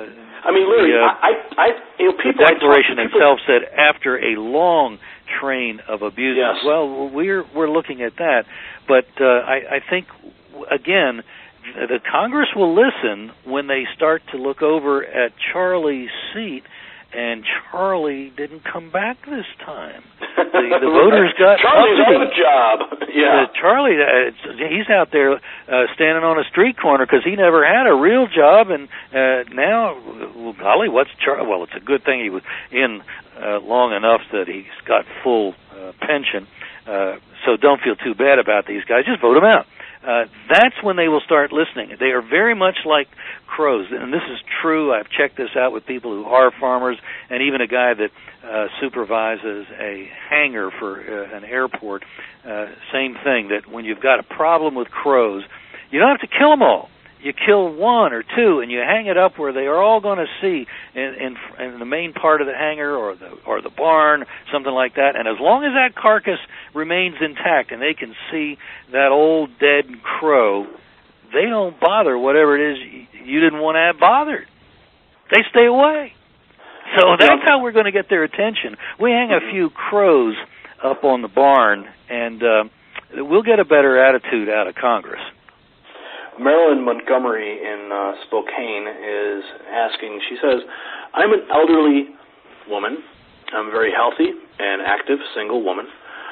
People. The Declaration itself said after a long train of abuses. Yes. Well, we're looking at that, but I think again the Congress will listen when they start to look over at Charlie's seat, and Charlie didn't come back this time. The voters got Charlie's on the job. Yeah, Charlie, he's out there standing on a street corner because he never had a real job, and now, well, golly, what's Charlie? Well, it's a good thing he was in long enough that he's got full pension. So don't feel too bad about these guys. Just vote them out. That's when they will start listening. They are very much like crows, and this is true. I've checked this out with people who are farmers, and even a guy that supervises a hangar for an airport. Same thing, that when you've got a problem with crows, you don't have to kill them all. You kill one or two, and you hang it up where they are all going to see in the main part of the hangar or the barn, something like that. And as long as that carcass remains intact and they can see that old dead crow, they don't bother whatever it is you didn't want to have bothered. They stay away. So that's how we're going to get their attention. We hang a few crows up on the barn, and we'll get a better attitude out of Congress. Marilyn Montgomery in Spokane is asking, she says, I'm an elderly woman. I'm very healthy and active, single woman.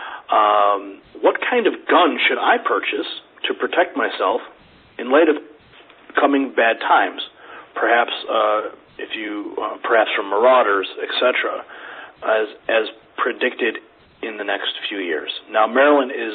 What kind of gun should I purchase to protect myself in light of coming bad times? Perhaps perhaps from marauders, etc., as predicted in the next few years. Now, Marilyn is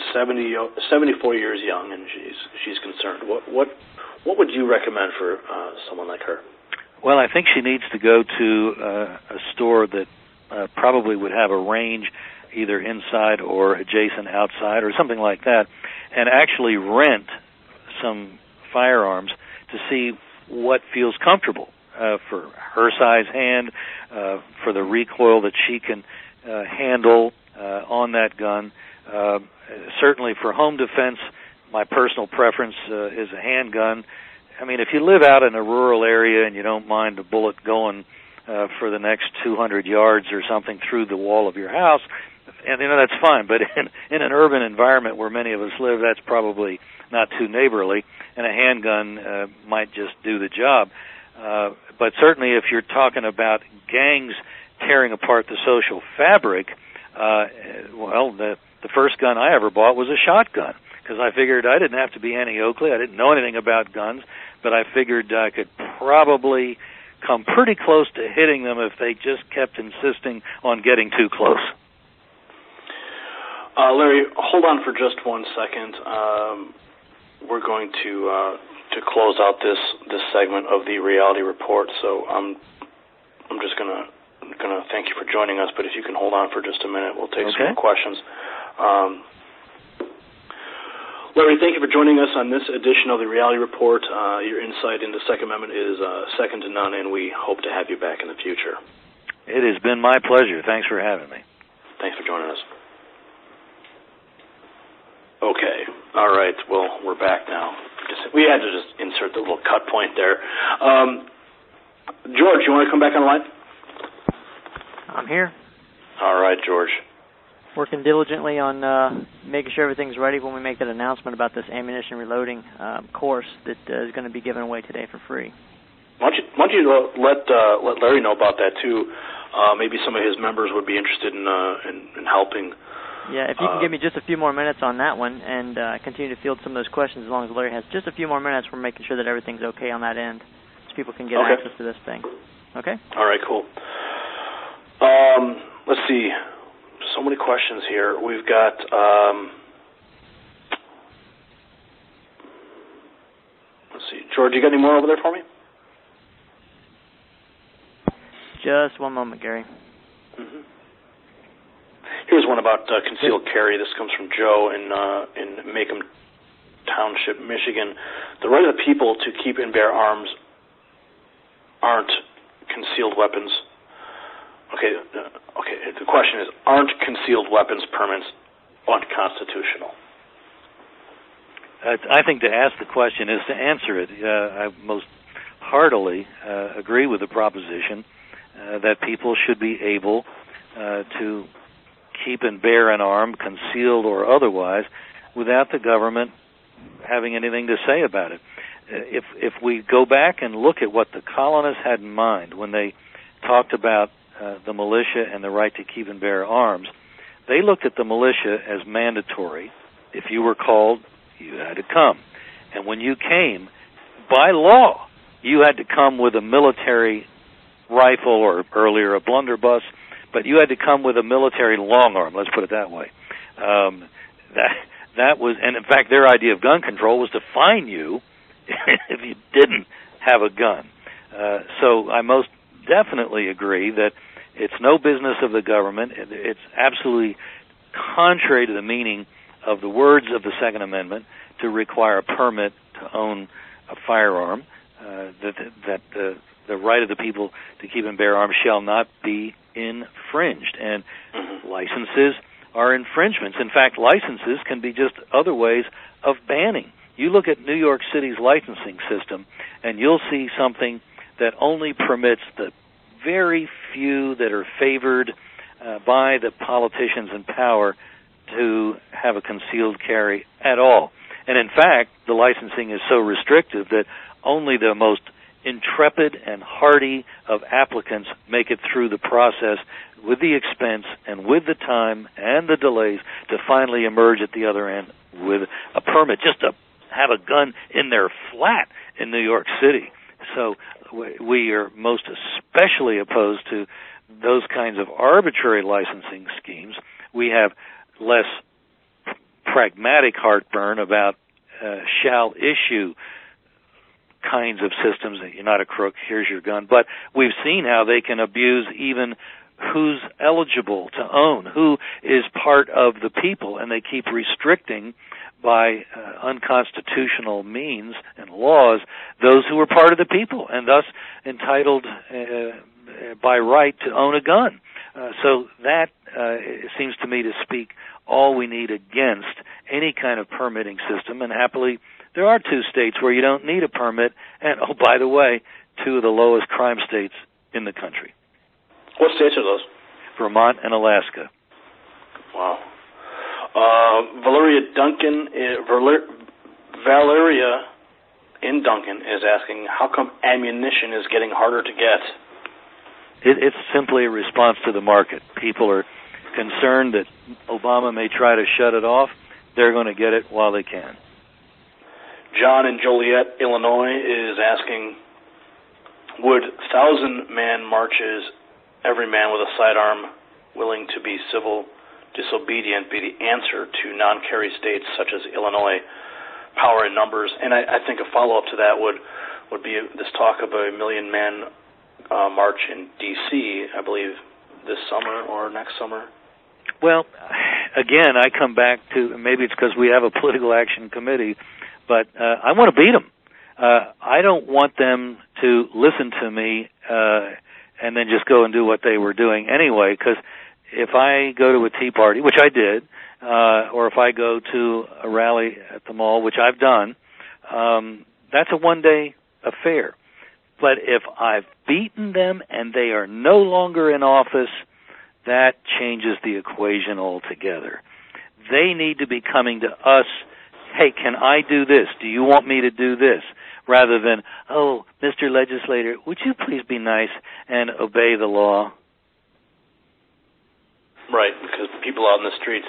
74 years young, and she's concerned. What would you recommend for someone like her? Well, I think she needs to go to a store that probably would have a range either inside or adjacent outside or something like that, and actually rent some firearms to see what feels comfortable for her size hand, for the recoil that she can handle on that gun. Certainly for home defense, my personal preference is a handgun. I mean, if you live out in a rural area and you don't mind a bullet going for the next 200 yards or something through the wall of your house, and that's fine. But in an urban environment where many of us live, that's probably not too neighborly, and a handgun might just do the job. But certainly if you're talking about gangs tearing apart the social fabric, Well, the first gun I ever bought was a shotgun, because I figured I didn't have to be Annie Oakley. I didn't know anything about guns, but I figured I could probably come pretty close to hitting them if they just kept insisting on getting too close. Larry, hold on for just 1 second. We're going to close out this segment of the reality report. So I'm just gonna thank you for joining us. But if you can hold on for just a minute, we'll take some more questions. Larry, thank you for joining us on this edition of the Reality Report. Your insight into the Second Amendment is second to none, and we hope to have you back in the future. It has been my pleasure. Thanks for having me. Thanks for joining us. Okay. All right. Well, we're back now. We had to just insert the little cut point there. George, you want to come back on the line? I'm here. All right, George. Working diligently on making sure everything's ready when we make that announcement about this ammunition reloading course that is going to be given away today for free. Why don't you let Larry know about that too? Maybe some of his members would be interested in helping. Yeah, if you can give me just a few more minutes on that one and continue to field some of those questions, as long as Larry has just a few more minutes, we're making sure that everything's okay on that end, so people can get access to this thing. Okay? All right, cool. Let's see. So many questions here. We've got let's see. George, you got any more over there for me? Just one moment, Gary. Mm-hmm. Here's one about concealed carry. This comes from Joe in Macomb Township, Michigan. The right of the people to keep and bear arms aren't concealed weapons. Okay. The question is, aren't concealed weapons permits unconstitutional? I think to ask the question is to answer it. I most heartily agree with the proposition that people should be able to keep and bear an arm, concealed or otherwise, without the government having anything to say about it. If we go back and look at what the colonists had in mind when they talked about the militia and the right to keep and bear arms, they looked at the militia as mandatory. If you were called, you had to come. And when you came, by law, you had to come with a military rifle, or earlier a blunderbuss, but you had to come with a military long arm, let's put it that way. That was, and in fact, their idea of gun control was to fine you if you didn't have a gun. So I most definitely agree that it's no business of the government. It's absolutely contrary to the meaning of the words of the Second Amendment to require a permit to own a firearm. That the right of the people to keep and bear arms shall not be infringed, and licenses are infringements. In fact, licenses can be just other ways of banning. You look at New York City's licensing system, and you'll see something that only permits the very few that are favored by the politicians in power to have a concealed carry at all. And in fact, the licensing is so restrictive that only the most intrepid and hardy of applicants make it through the process with the expense and with the time and the delays to finally emerge at the other end with a permit just to have a gun in their flat in New York City. So we are most especially opposed to those kinds of arbitrary licensing schemes. We have less pragmatic heartburn about shall issue kinds of systems. That you're not a crook, here's your gun. But we've seen how they can abuse even who's eligible to own, who is part of the people, and they keep restricting by unconstitutional means and laws those who are part of the people and thus entitled by right to own a gun. So that seems to me to speak all we need against any kind of permitting system, and happily there are 2 states where you don't need a permit, and, oh, by the way, 2 of the lowest crime states in the country. What states are those? Vermont and Alaska. Wow. Valeria in Duncan is asking, how come ammunition is getting harder to get? It's simply a response to the market. People are concerned that Obama may try to shut it off, they're going to get it while they can. John in Joliet, Illinois, is asking, would 1,000-man marches, every man with a sidearm willing to be civil disobedient, be the answer to non-carry states such as Illinois? Power in numbers. And I think a follow-up to that would be this talk of a 1,000,000-man march in D.C., I believe, this summer or next summer. Well, again, I come back to, maybe it's because we have a political action committee, but I want to beat them. I don't want them to listen to me and then just go and do what they were doing anyway, because if I go to a Tea Party, which I did, or if I go to a rally at the mall, which I've done, that's a one-day affair. But if I've beaten them and they are no longer in office, that changes the equation altogether. They need to be coming to us, hey, can I do this? Do you want me to do this? Rather than, oh, Mr. Legislator, would you please be nice and obey the law? Right, because people out in the streets,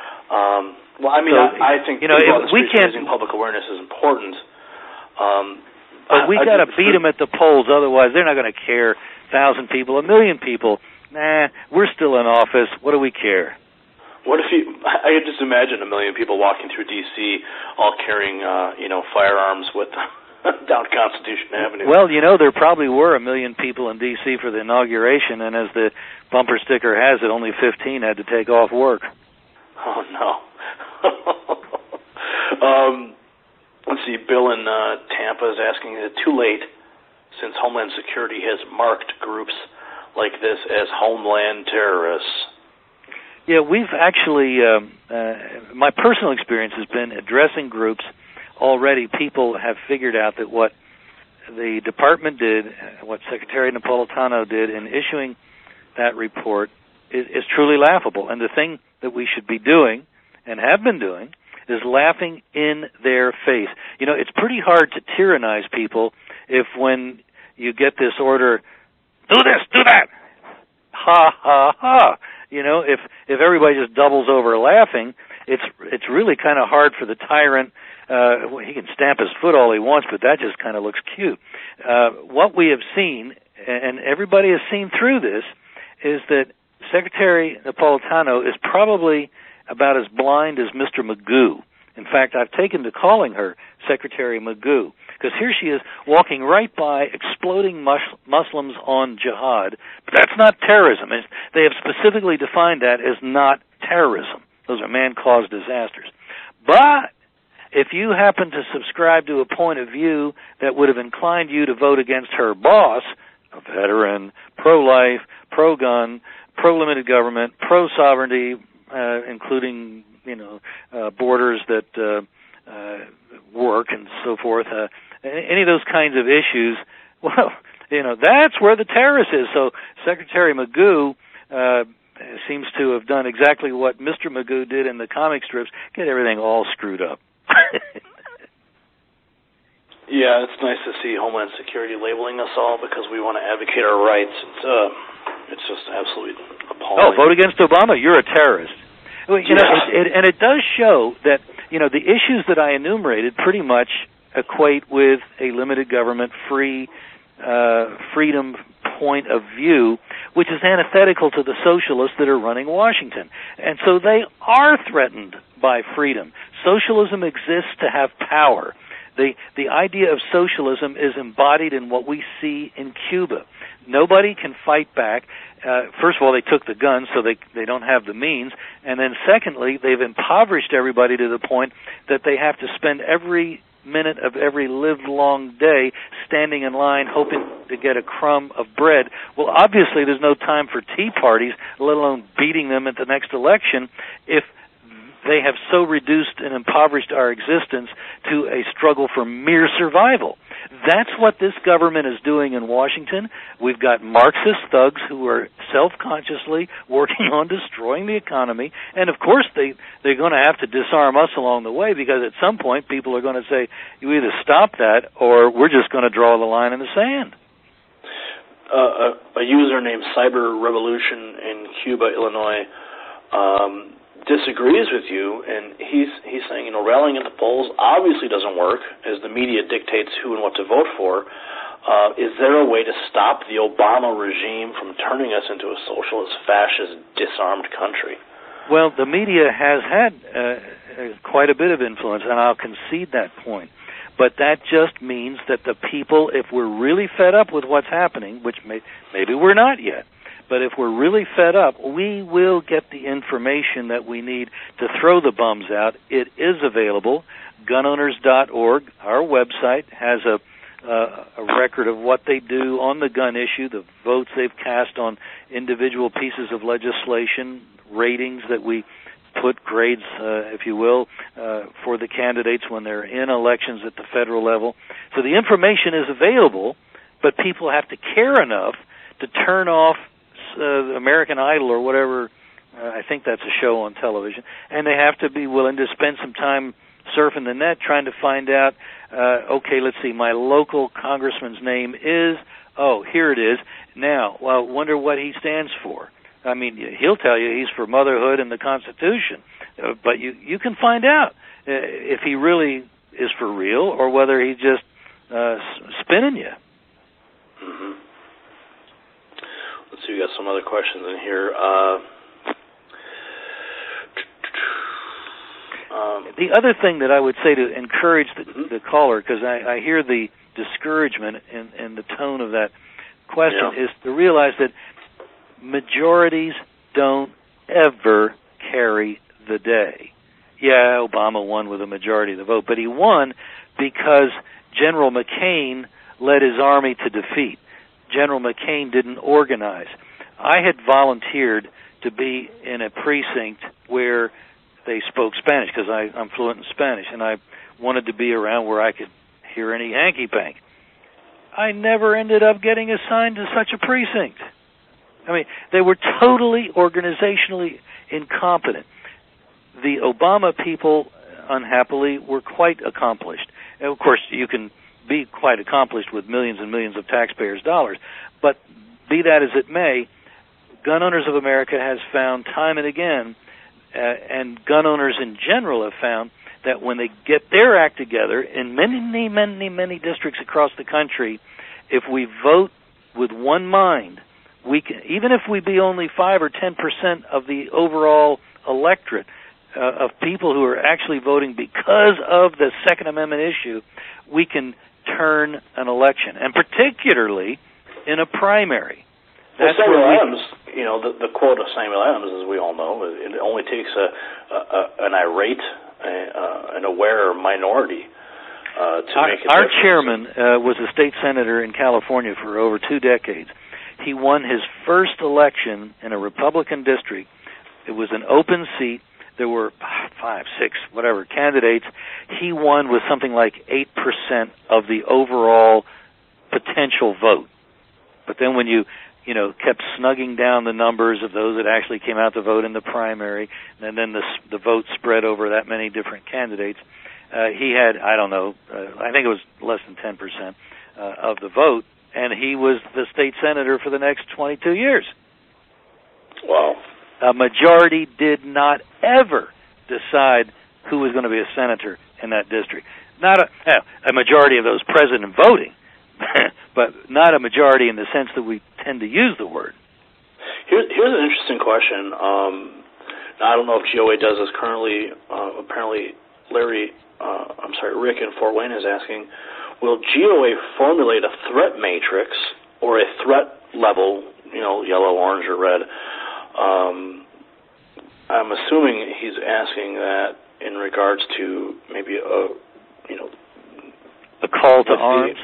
I think people out in the streets raising public awareness is important. But we got to beat them at the polls, otherwise they're not going to care. 1,000 people, 1,000,000 people, we're still in office. What do we care? What if I could just imagine 1,000,000 people walking through D.C. all carrying, firearms with down Constitution Avenue. Well, there probably were 1,000,000 people in D.C. for the inauguration, and as the bumper sticker has it, only 15 had to take off work. Oh, no. Let's see, Bill in Tampa is asking, is it too late since Homeland Security has marked groups like this as homeland terrorists? Yeah, we've actually, my personal experience has been addressing groups. Already people have figured out that what the department did, what Secretary Napolitano did in issuing that report is truly laughable. And the thing that we should be doing, and have been doing, is laughing in their face. It's pretty hard to tyrannize people if when you get this order, do this, do that, ha, ha, ha. If everybody just doubles over laughing, it's really kind of hard for the tyrant. He can stamp his foot all he wants, but that just kind of looks cute. What we have seen, and everybody has seen through this, is that Secretary Napolitano is probably about as blind as Mr. Magoo. In fact, I've taken to calling her Secretary Magoo, because here she is walking right by exploding Muslims on jihad. But that's not terrorism. They have specifically defined that as not terrorism. Those are man-caused disasters. But if you happen to subscribe to a point of view that would have inclined you to vote against her boss, a veteran, pro-life, pro-gun, pro-limited government, pro-sovereignty, including, borders that work and so forth, any of those kinds of issues, well, that's where the terrorist is. So Secretary Magoo seems to have done exactly what Mr. Magoo did in the comic strips, get everything all screwed up. Yeah, it's nice to see Homeland Security labeling us all because we want to advocate our rights. It's just absolutely appalling. Oh, vote against Obama, you're a terrorist. Well, it does show that, the issues that I enumerated pretty much equate with a limited government, freedom point of view, which is antithetical to the socialists that are running Washington. And so they are threatened by freedom. Socialism exists to have power. The idea of socialism is embodied in what we see in Cuba. Nobody can fight back. First of all, they took the guns, so they don't have the means. And then secondly, they've impoverished everybody to the point that they have to spend every minute of every livelong day standing in line hoping to get a crumb of bread. Well, obviously there's no time for tea parties, let alone beating them at the next election, if they have so reduced and impoverished our existence to a struggle for mere survival. That's what this government is doing in Washington. We've got Marxist thugs who are self-consciously working on destroying the economy, and of course they're going to have to disarm us along the way, because at some point people are going to say, you either stop that or we're just going to draw the line in the sand. A user named Cyber Revolution in Cuba, Illinois, disagrees with you, and he's saying, rallying at the polls obviously doesn't work, as the media dictates who and what to vote for. Is there a way to stop the Obama regime from turning us into a socialist, fascist, disarmed country? Well, the media has had quite a bit of influence, and I'll concede that point. But that just means that the people, if we're really fed up with what's happening, which maybe we're not yet, but if we're really fed up, we will get the information that we need to throw the bums out. It is available. Gunowners.org, our website, has a record of what they do on the gun issue, the votes they've cast on individual pieces of legislation, ratings that we put, grades, if you will, for the candidates when they're in elections at the federal level. So the information is available, but people have to care enough to turn off American Idol or whatever, I think that's a show on television, and they have to be willing to spend some time surfing the net trying to find out, okay, let's see, my local congressman's name is, here it is. Now, well, wonder what he stands for. I mean, he'll tell you he's for motherhood and the Constitution, but you can find out if he really is for real or whether he's just spinning you. Mm-hmm. Let's see, we got some other questions in here. The other thing that I would say to encourage the caller, because I hear the discouragement in the tone of that question, is to realize that majorities don't ever carry the day. Yeah, Obama won with a majority of the vote, but he won because General McCain led his army to defeat. General McCain didn't organize. I had volunteered to be in a precinct where they spoke Spanish, because I'm fluent in Spanish, and I wanted to be around where I could hear any hanky-pank. I never ended up getting assigned to such a precinct. I mean, they were totally organizationally incompetent. The Obama people, unhappily, were quite accomplished. And of course, you can be quite accomplished with millions and millions of taxpayers' dollars. But be that as it may, Gun Owners of America has found time and again, and gun owners in general have found, that when they get their act together in many, many, many districts across the country, if we vote with one mind, we can, even if we be only 5 or 10% of the overall electorate of people who are actually voting because of the Second Amendment issue, we can turn an election, and particularly in a primary. Well, Samuel Adams, the quote of Samuel Adams, as we all know, it only takes an irate, an aware minority to make it. Our chairman was a state senator in California for over 2 decades. He won his first election in a Republican district. It was an open seat. There were 5, 6, whatever candidates. He won with something like 8% of the overall potential vote. But then when you kept snugging down the numbers of those that actually came out to vote in the primary, and then the vote spread over that many different candidates, he had, I think it was less than 10% of the vote, and he was the state senator for the next 22 years. Wow. A majority did not ever decide who was going to be a senator in that district. Not a majority of those present and voting, but not a majority in the sense that we tend to use the word. Here's an interesting question. Now, I don't know if GOA does this currently. Apparently, Rick in Fort Wayne is asking, will GOA formulate a threat matrix or a threat level, yellow, orange, or red? I'm assuming he's asking that in regards to maybe a call to arms,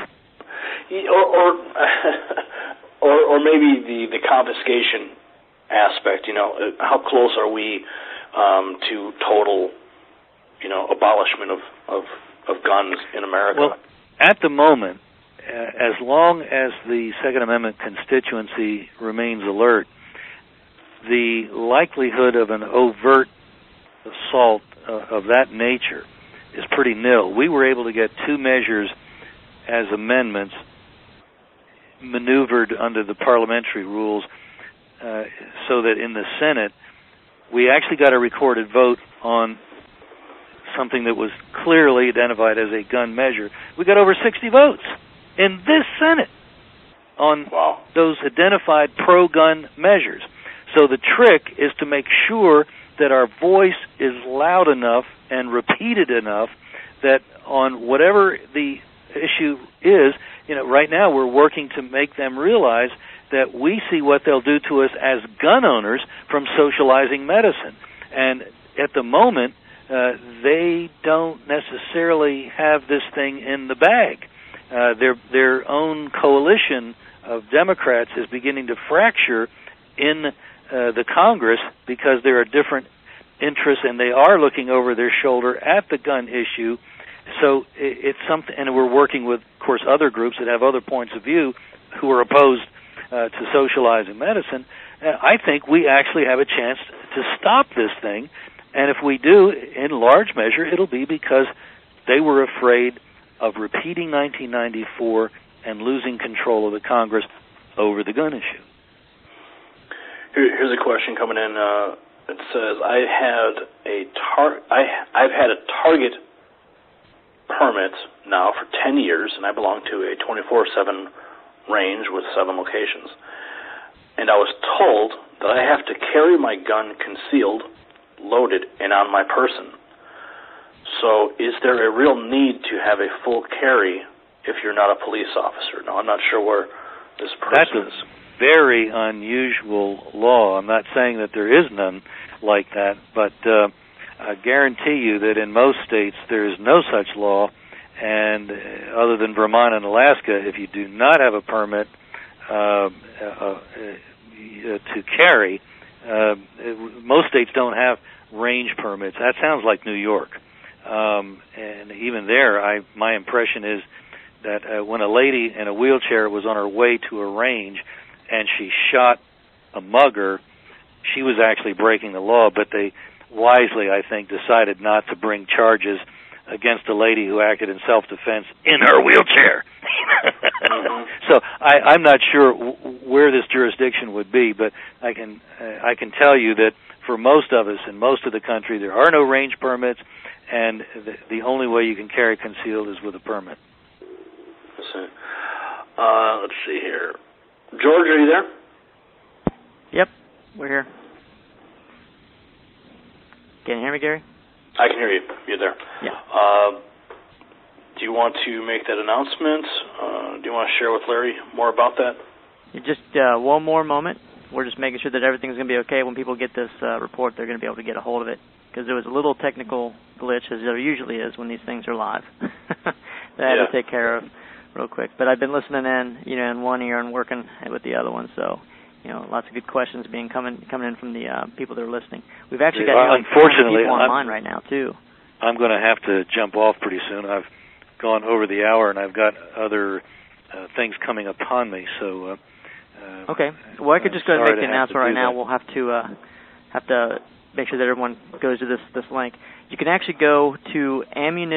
or maybe the confiscation aspect. How close are we to total, abolishment of guns in America? Well, at the moment, as long as the Second Amendment constituency remains alert, the likelihood of an overt assault of that nature is pretty nil. We were able to get 2 measures as amendments maneuvered under the parliamentary rules so that in the Senate, we actually got a recorded vote on something that was clearly identified as a gun measure. We got over 60 votes in this Senate on those identified pro-gun measures. So the trick is to make sure that our voice is loud enough and repeated enough that on whatever the issue is, right now we're working to make them realize that we see what they'll do to us as gun owners from socializing medicine. And at the moment, they don't necessarily have this thing in the bag. Their own coalition of Democrats is beginning to fracture in the Congress because there are different interests, and they are looking over their shoulder at the gun issue. So it's something, and we're working with, of course, other groups that have other points of view who are opposed to socializing medicine. I think we actually have a chance to stop this thing, and if we do, in large measure, it'll be because they were afraid of repeating 1994 and losing control of the Congress over the gun issue. Here's a question coming in. It says, I've had a Target permit now for 10 years, and I belong to a 24/7 range with 7 locations. And I was told that I have to carry my gun concealed, loaded, and on my person. So is there a real need to have a full carry if you're not a police officer? Now, I'm not sure where this person is. Very unusual law. I'm not saying that there is none like that, but I guarantee you that in most states there is no such law, and other than Vermont and Alaska, if you do not have a permit to carry, most states don't have range permits. That sounds like New York. And even there, my impression is that when a lady in a wheelchair was on her way to a range and she shot a mugger, she was actually breaking the law, but they wisely, I think, decided not to bring charges against a lady who acted in self-defense in her wheelchair. So I'm not sure where this jurisdiction would be, but I can tell you that for most of us in most of the country, there are no range permits, and the only way you can carry concealed is with a permit. Let's see here. George, are you there? Yep, we're here. Can you hear me, Gary? I can hear you. You're there. Yeah. Do you want to make that announcement? Do you want to share with Larry more about that? Just one more moment. We're just making sure that everything's going to be okay. When people get this report, they're going to be able to get a hold of it, because there was a little technical glitch, as there usually is when these things are live, that I had to take care of real quick. But I've been listening in, in one ear and working with the other one, so lots of good questions coming in from the people that are listening. We've actually got unfortunately people online right now too. I'm going to have to jump off pretty soon. I've gone over the hour, and I've got other things coming upon me. So okay. Well, I could just go ahead and make the announcement right now. We'll have to make sure that everyone goes to this link. You can actually go to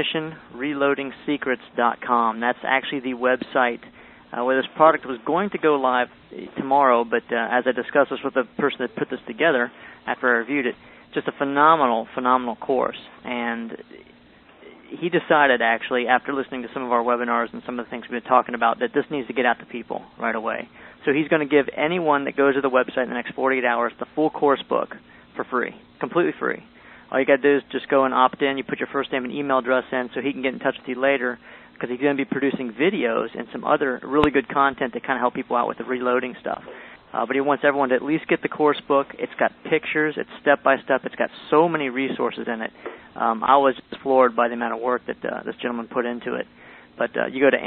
ammunitionreloadingsecrets.com. That's actually the website where this product was going to go live tomorrow, but as I discussed this with the person that put this together after I reviewed it, just a phenomenal course. And he decided, actually, after listening to some of our webinars and some of the things we've been talking about, that this needs to get out to people right away. So he's going to give anyone that goes to the website in the next 48 hours the full course book for free, completely free. All you got to do is just go and opt in. You put your first name and email address in so he can get in touch with you later, because he's going to be producing videos and some other really good content to kind of help people out with the reloading stuff. But he wants everyone to at least get the course book. It's got pictures. It's step-by-step. It's got so many resources in it. I was just floored by the amount of work that this gentleman put into it. But you go to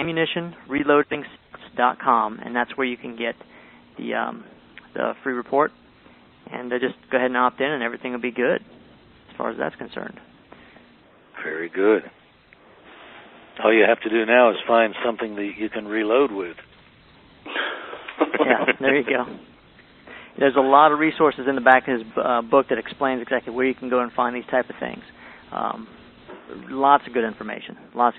ammunitionreloadingsecrets.com, and that's where you can get the free report. And just go ahead and opt in, and everything will be good as far as that's concerned. Very good. All you have to do now is find something that you can reload with. Yeah, there you go. There's a lot of resources in the back of his book that explains exactly where you can go and find these type of things. Lots of good information.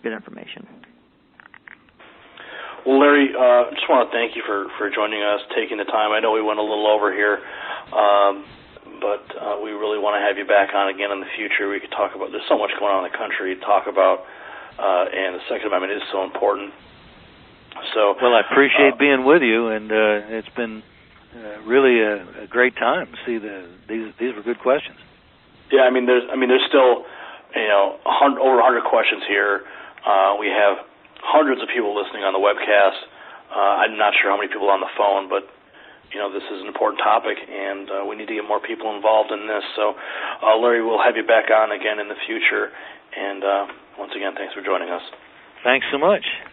Well, Larry, I just want to thank you for joining us, taking the time. I know we went a little over here. but we really want to have you back on again in the future. We could talk about, there's so much going on in the country to talk about, and the Second Amendment is so important. So, well, I appreciate being with you, and it's been really a great time to see these were good questions. Yeah, I mean, there's still, over 100 questions here. We have hundreds of people listening on the webcast. I'm not sure how many people on the phone, but this is an important topic, and we need to get more people involved in this. So, Larry, we'll have you back on again in the future. And once again, thanks for joining us. Thanks so much.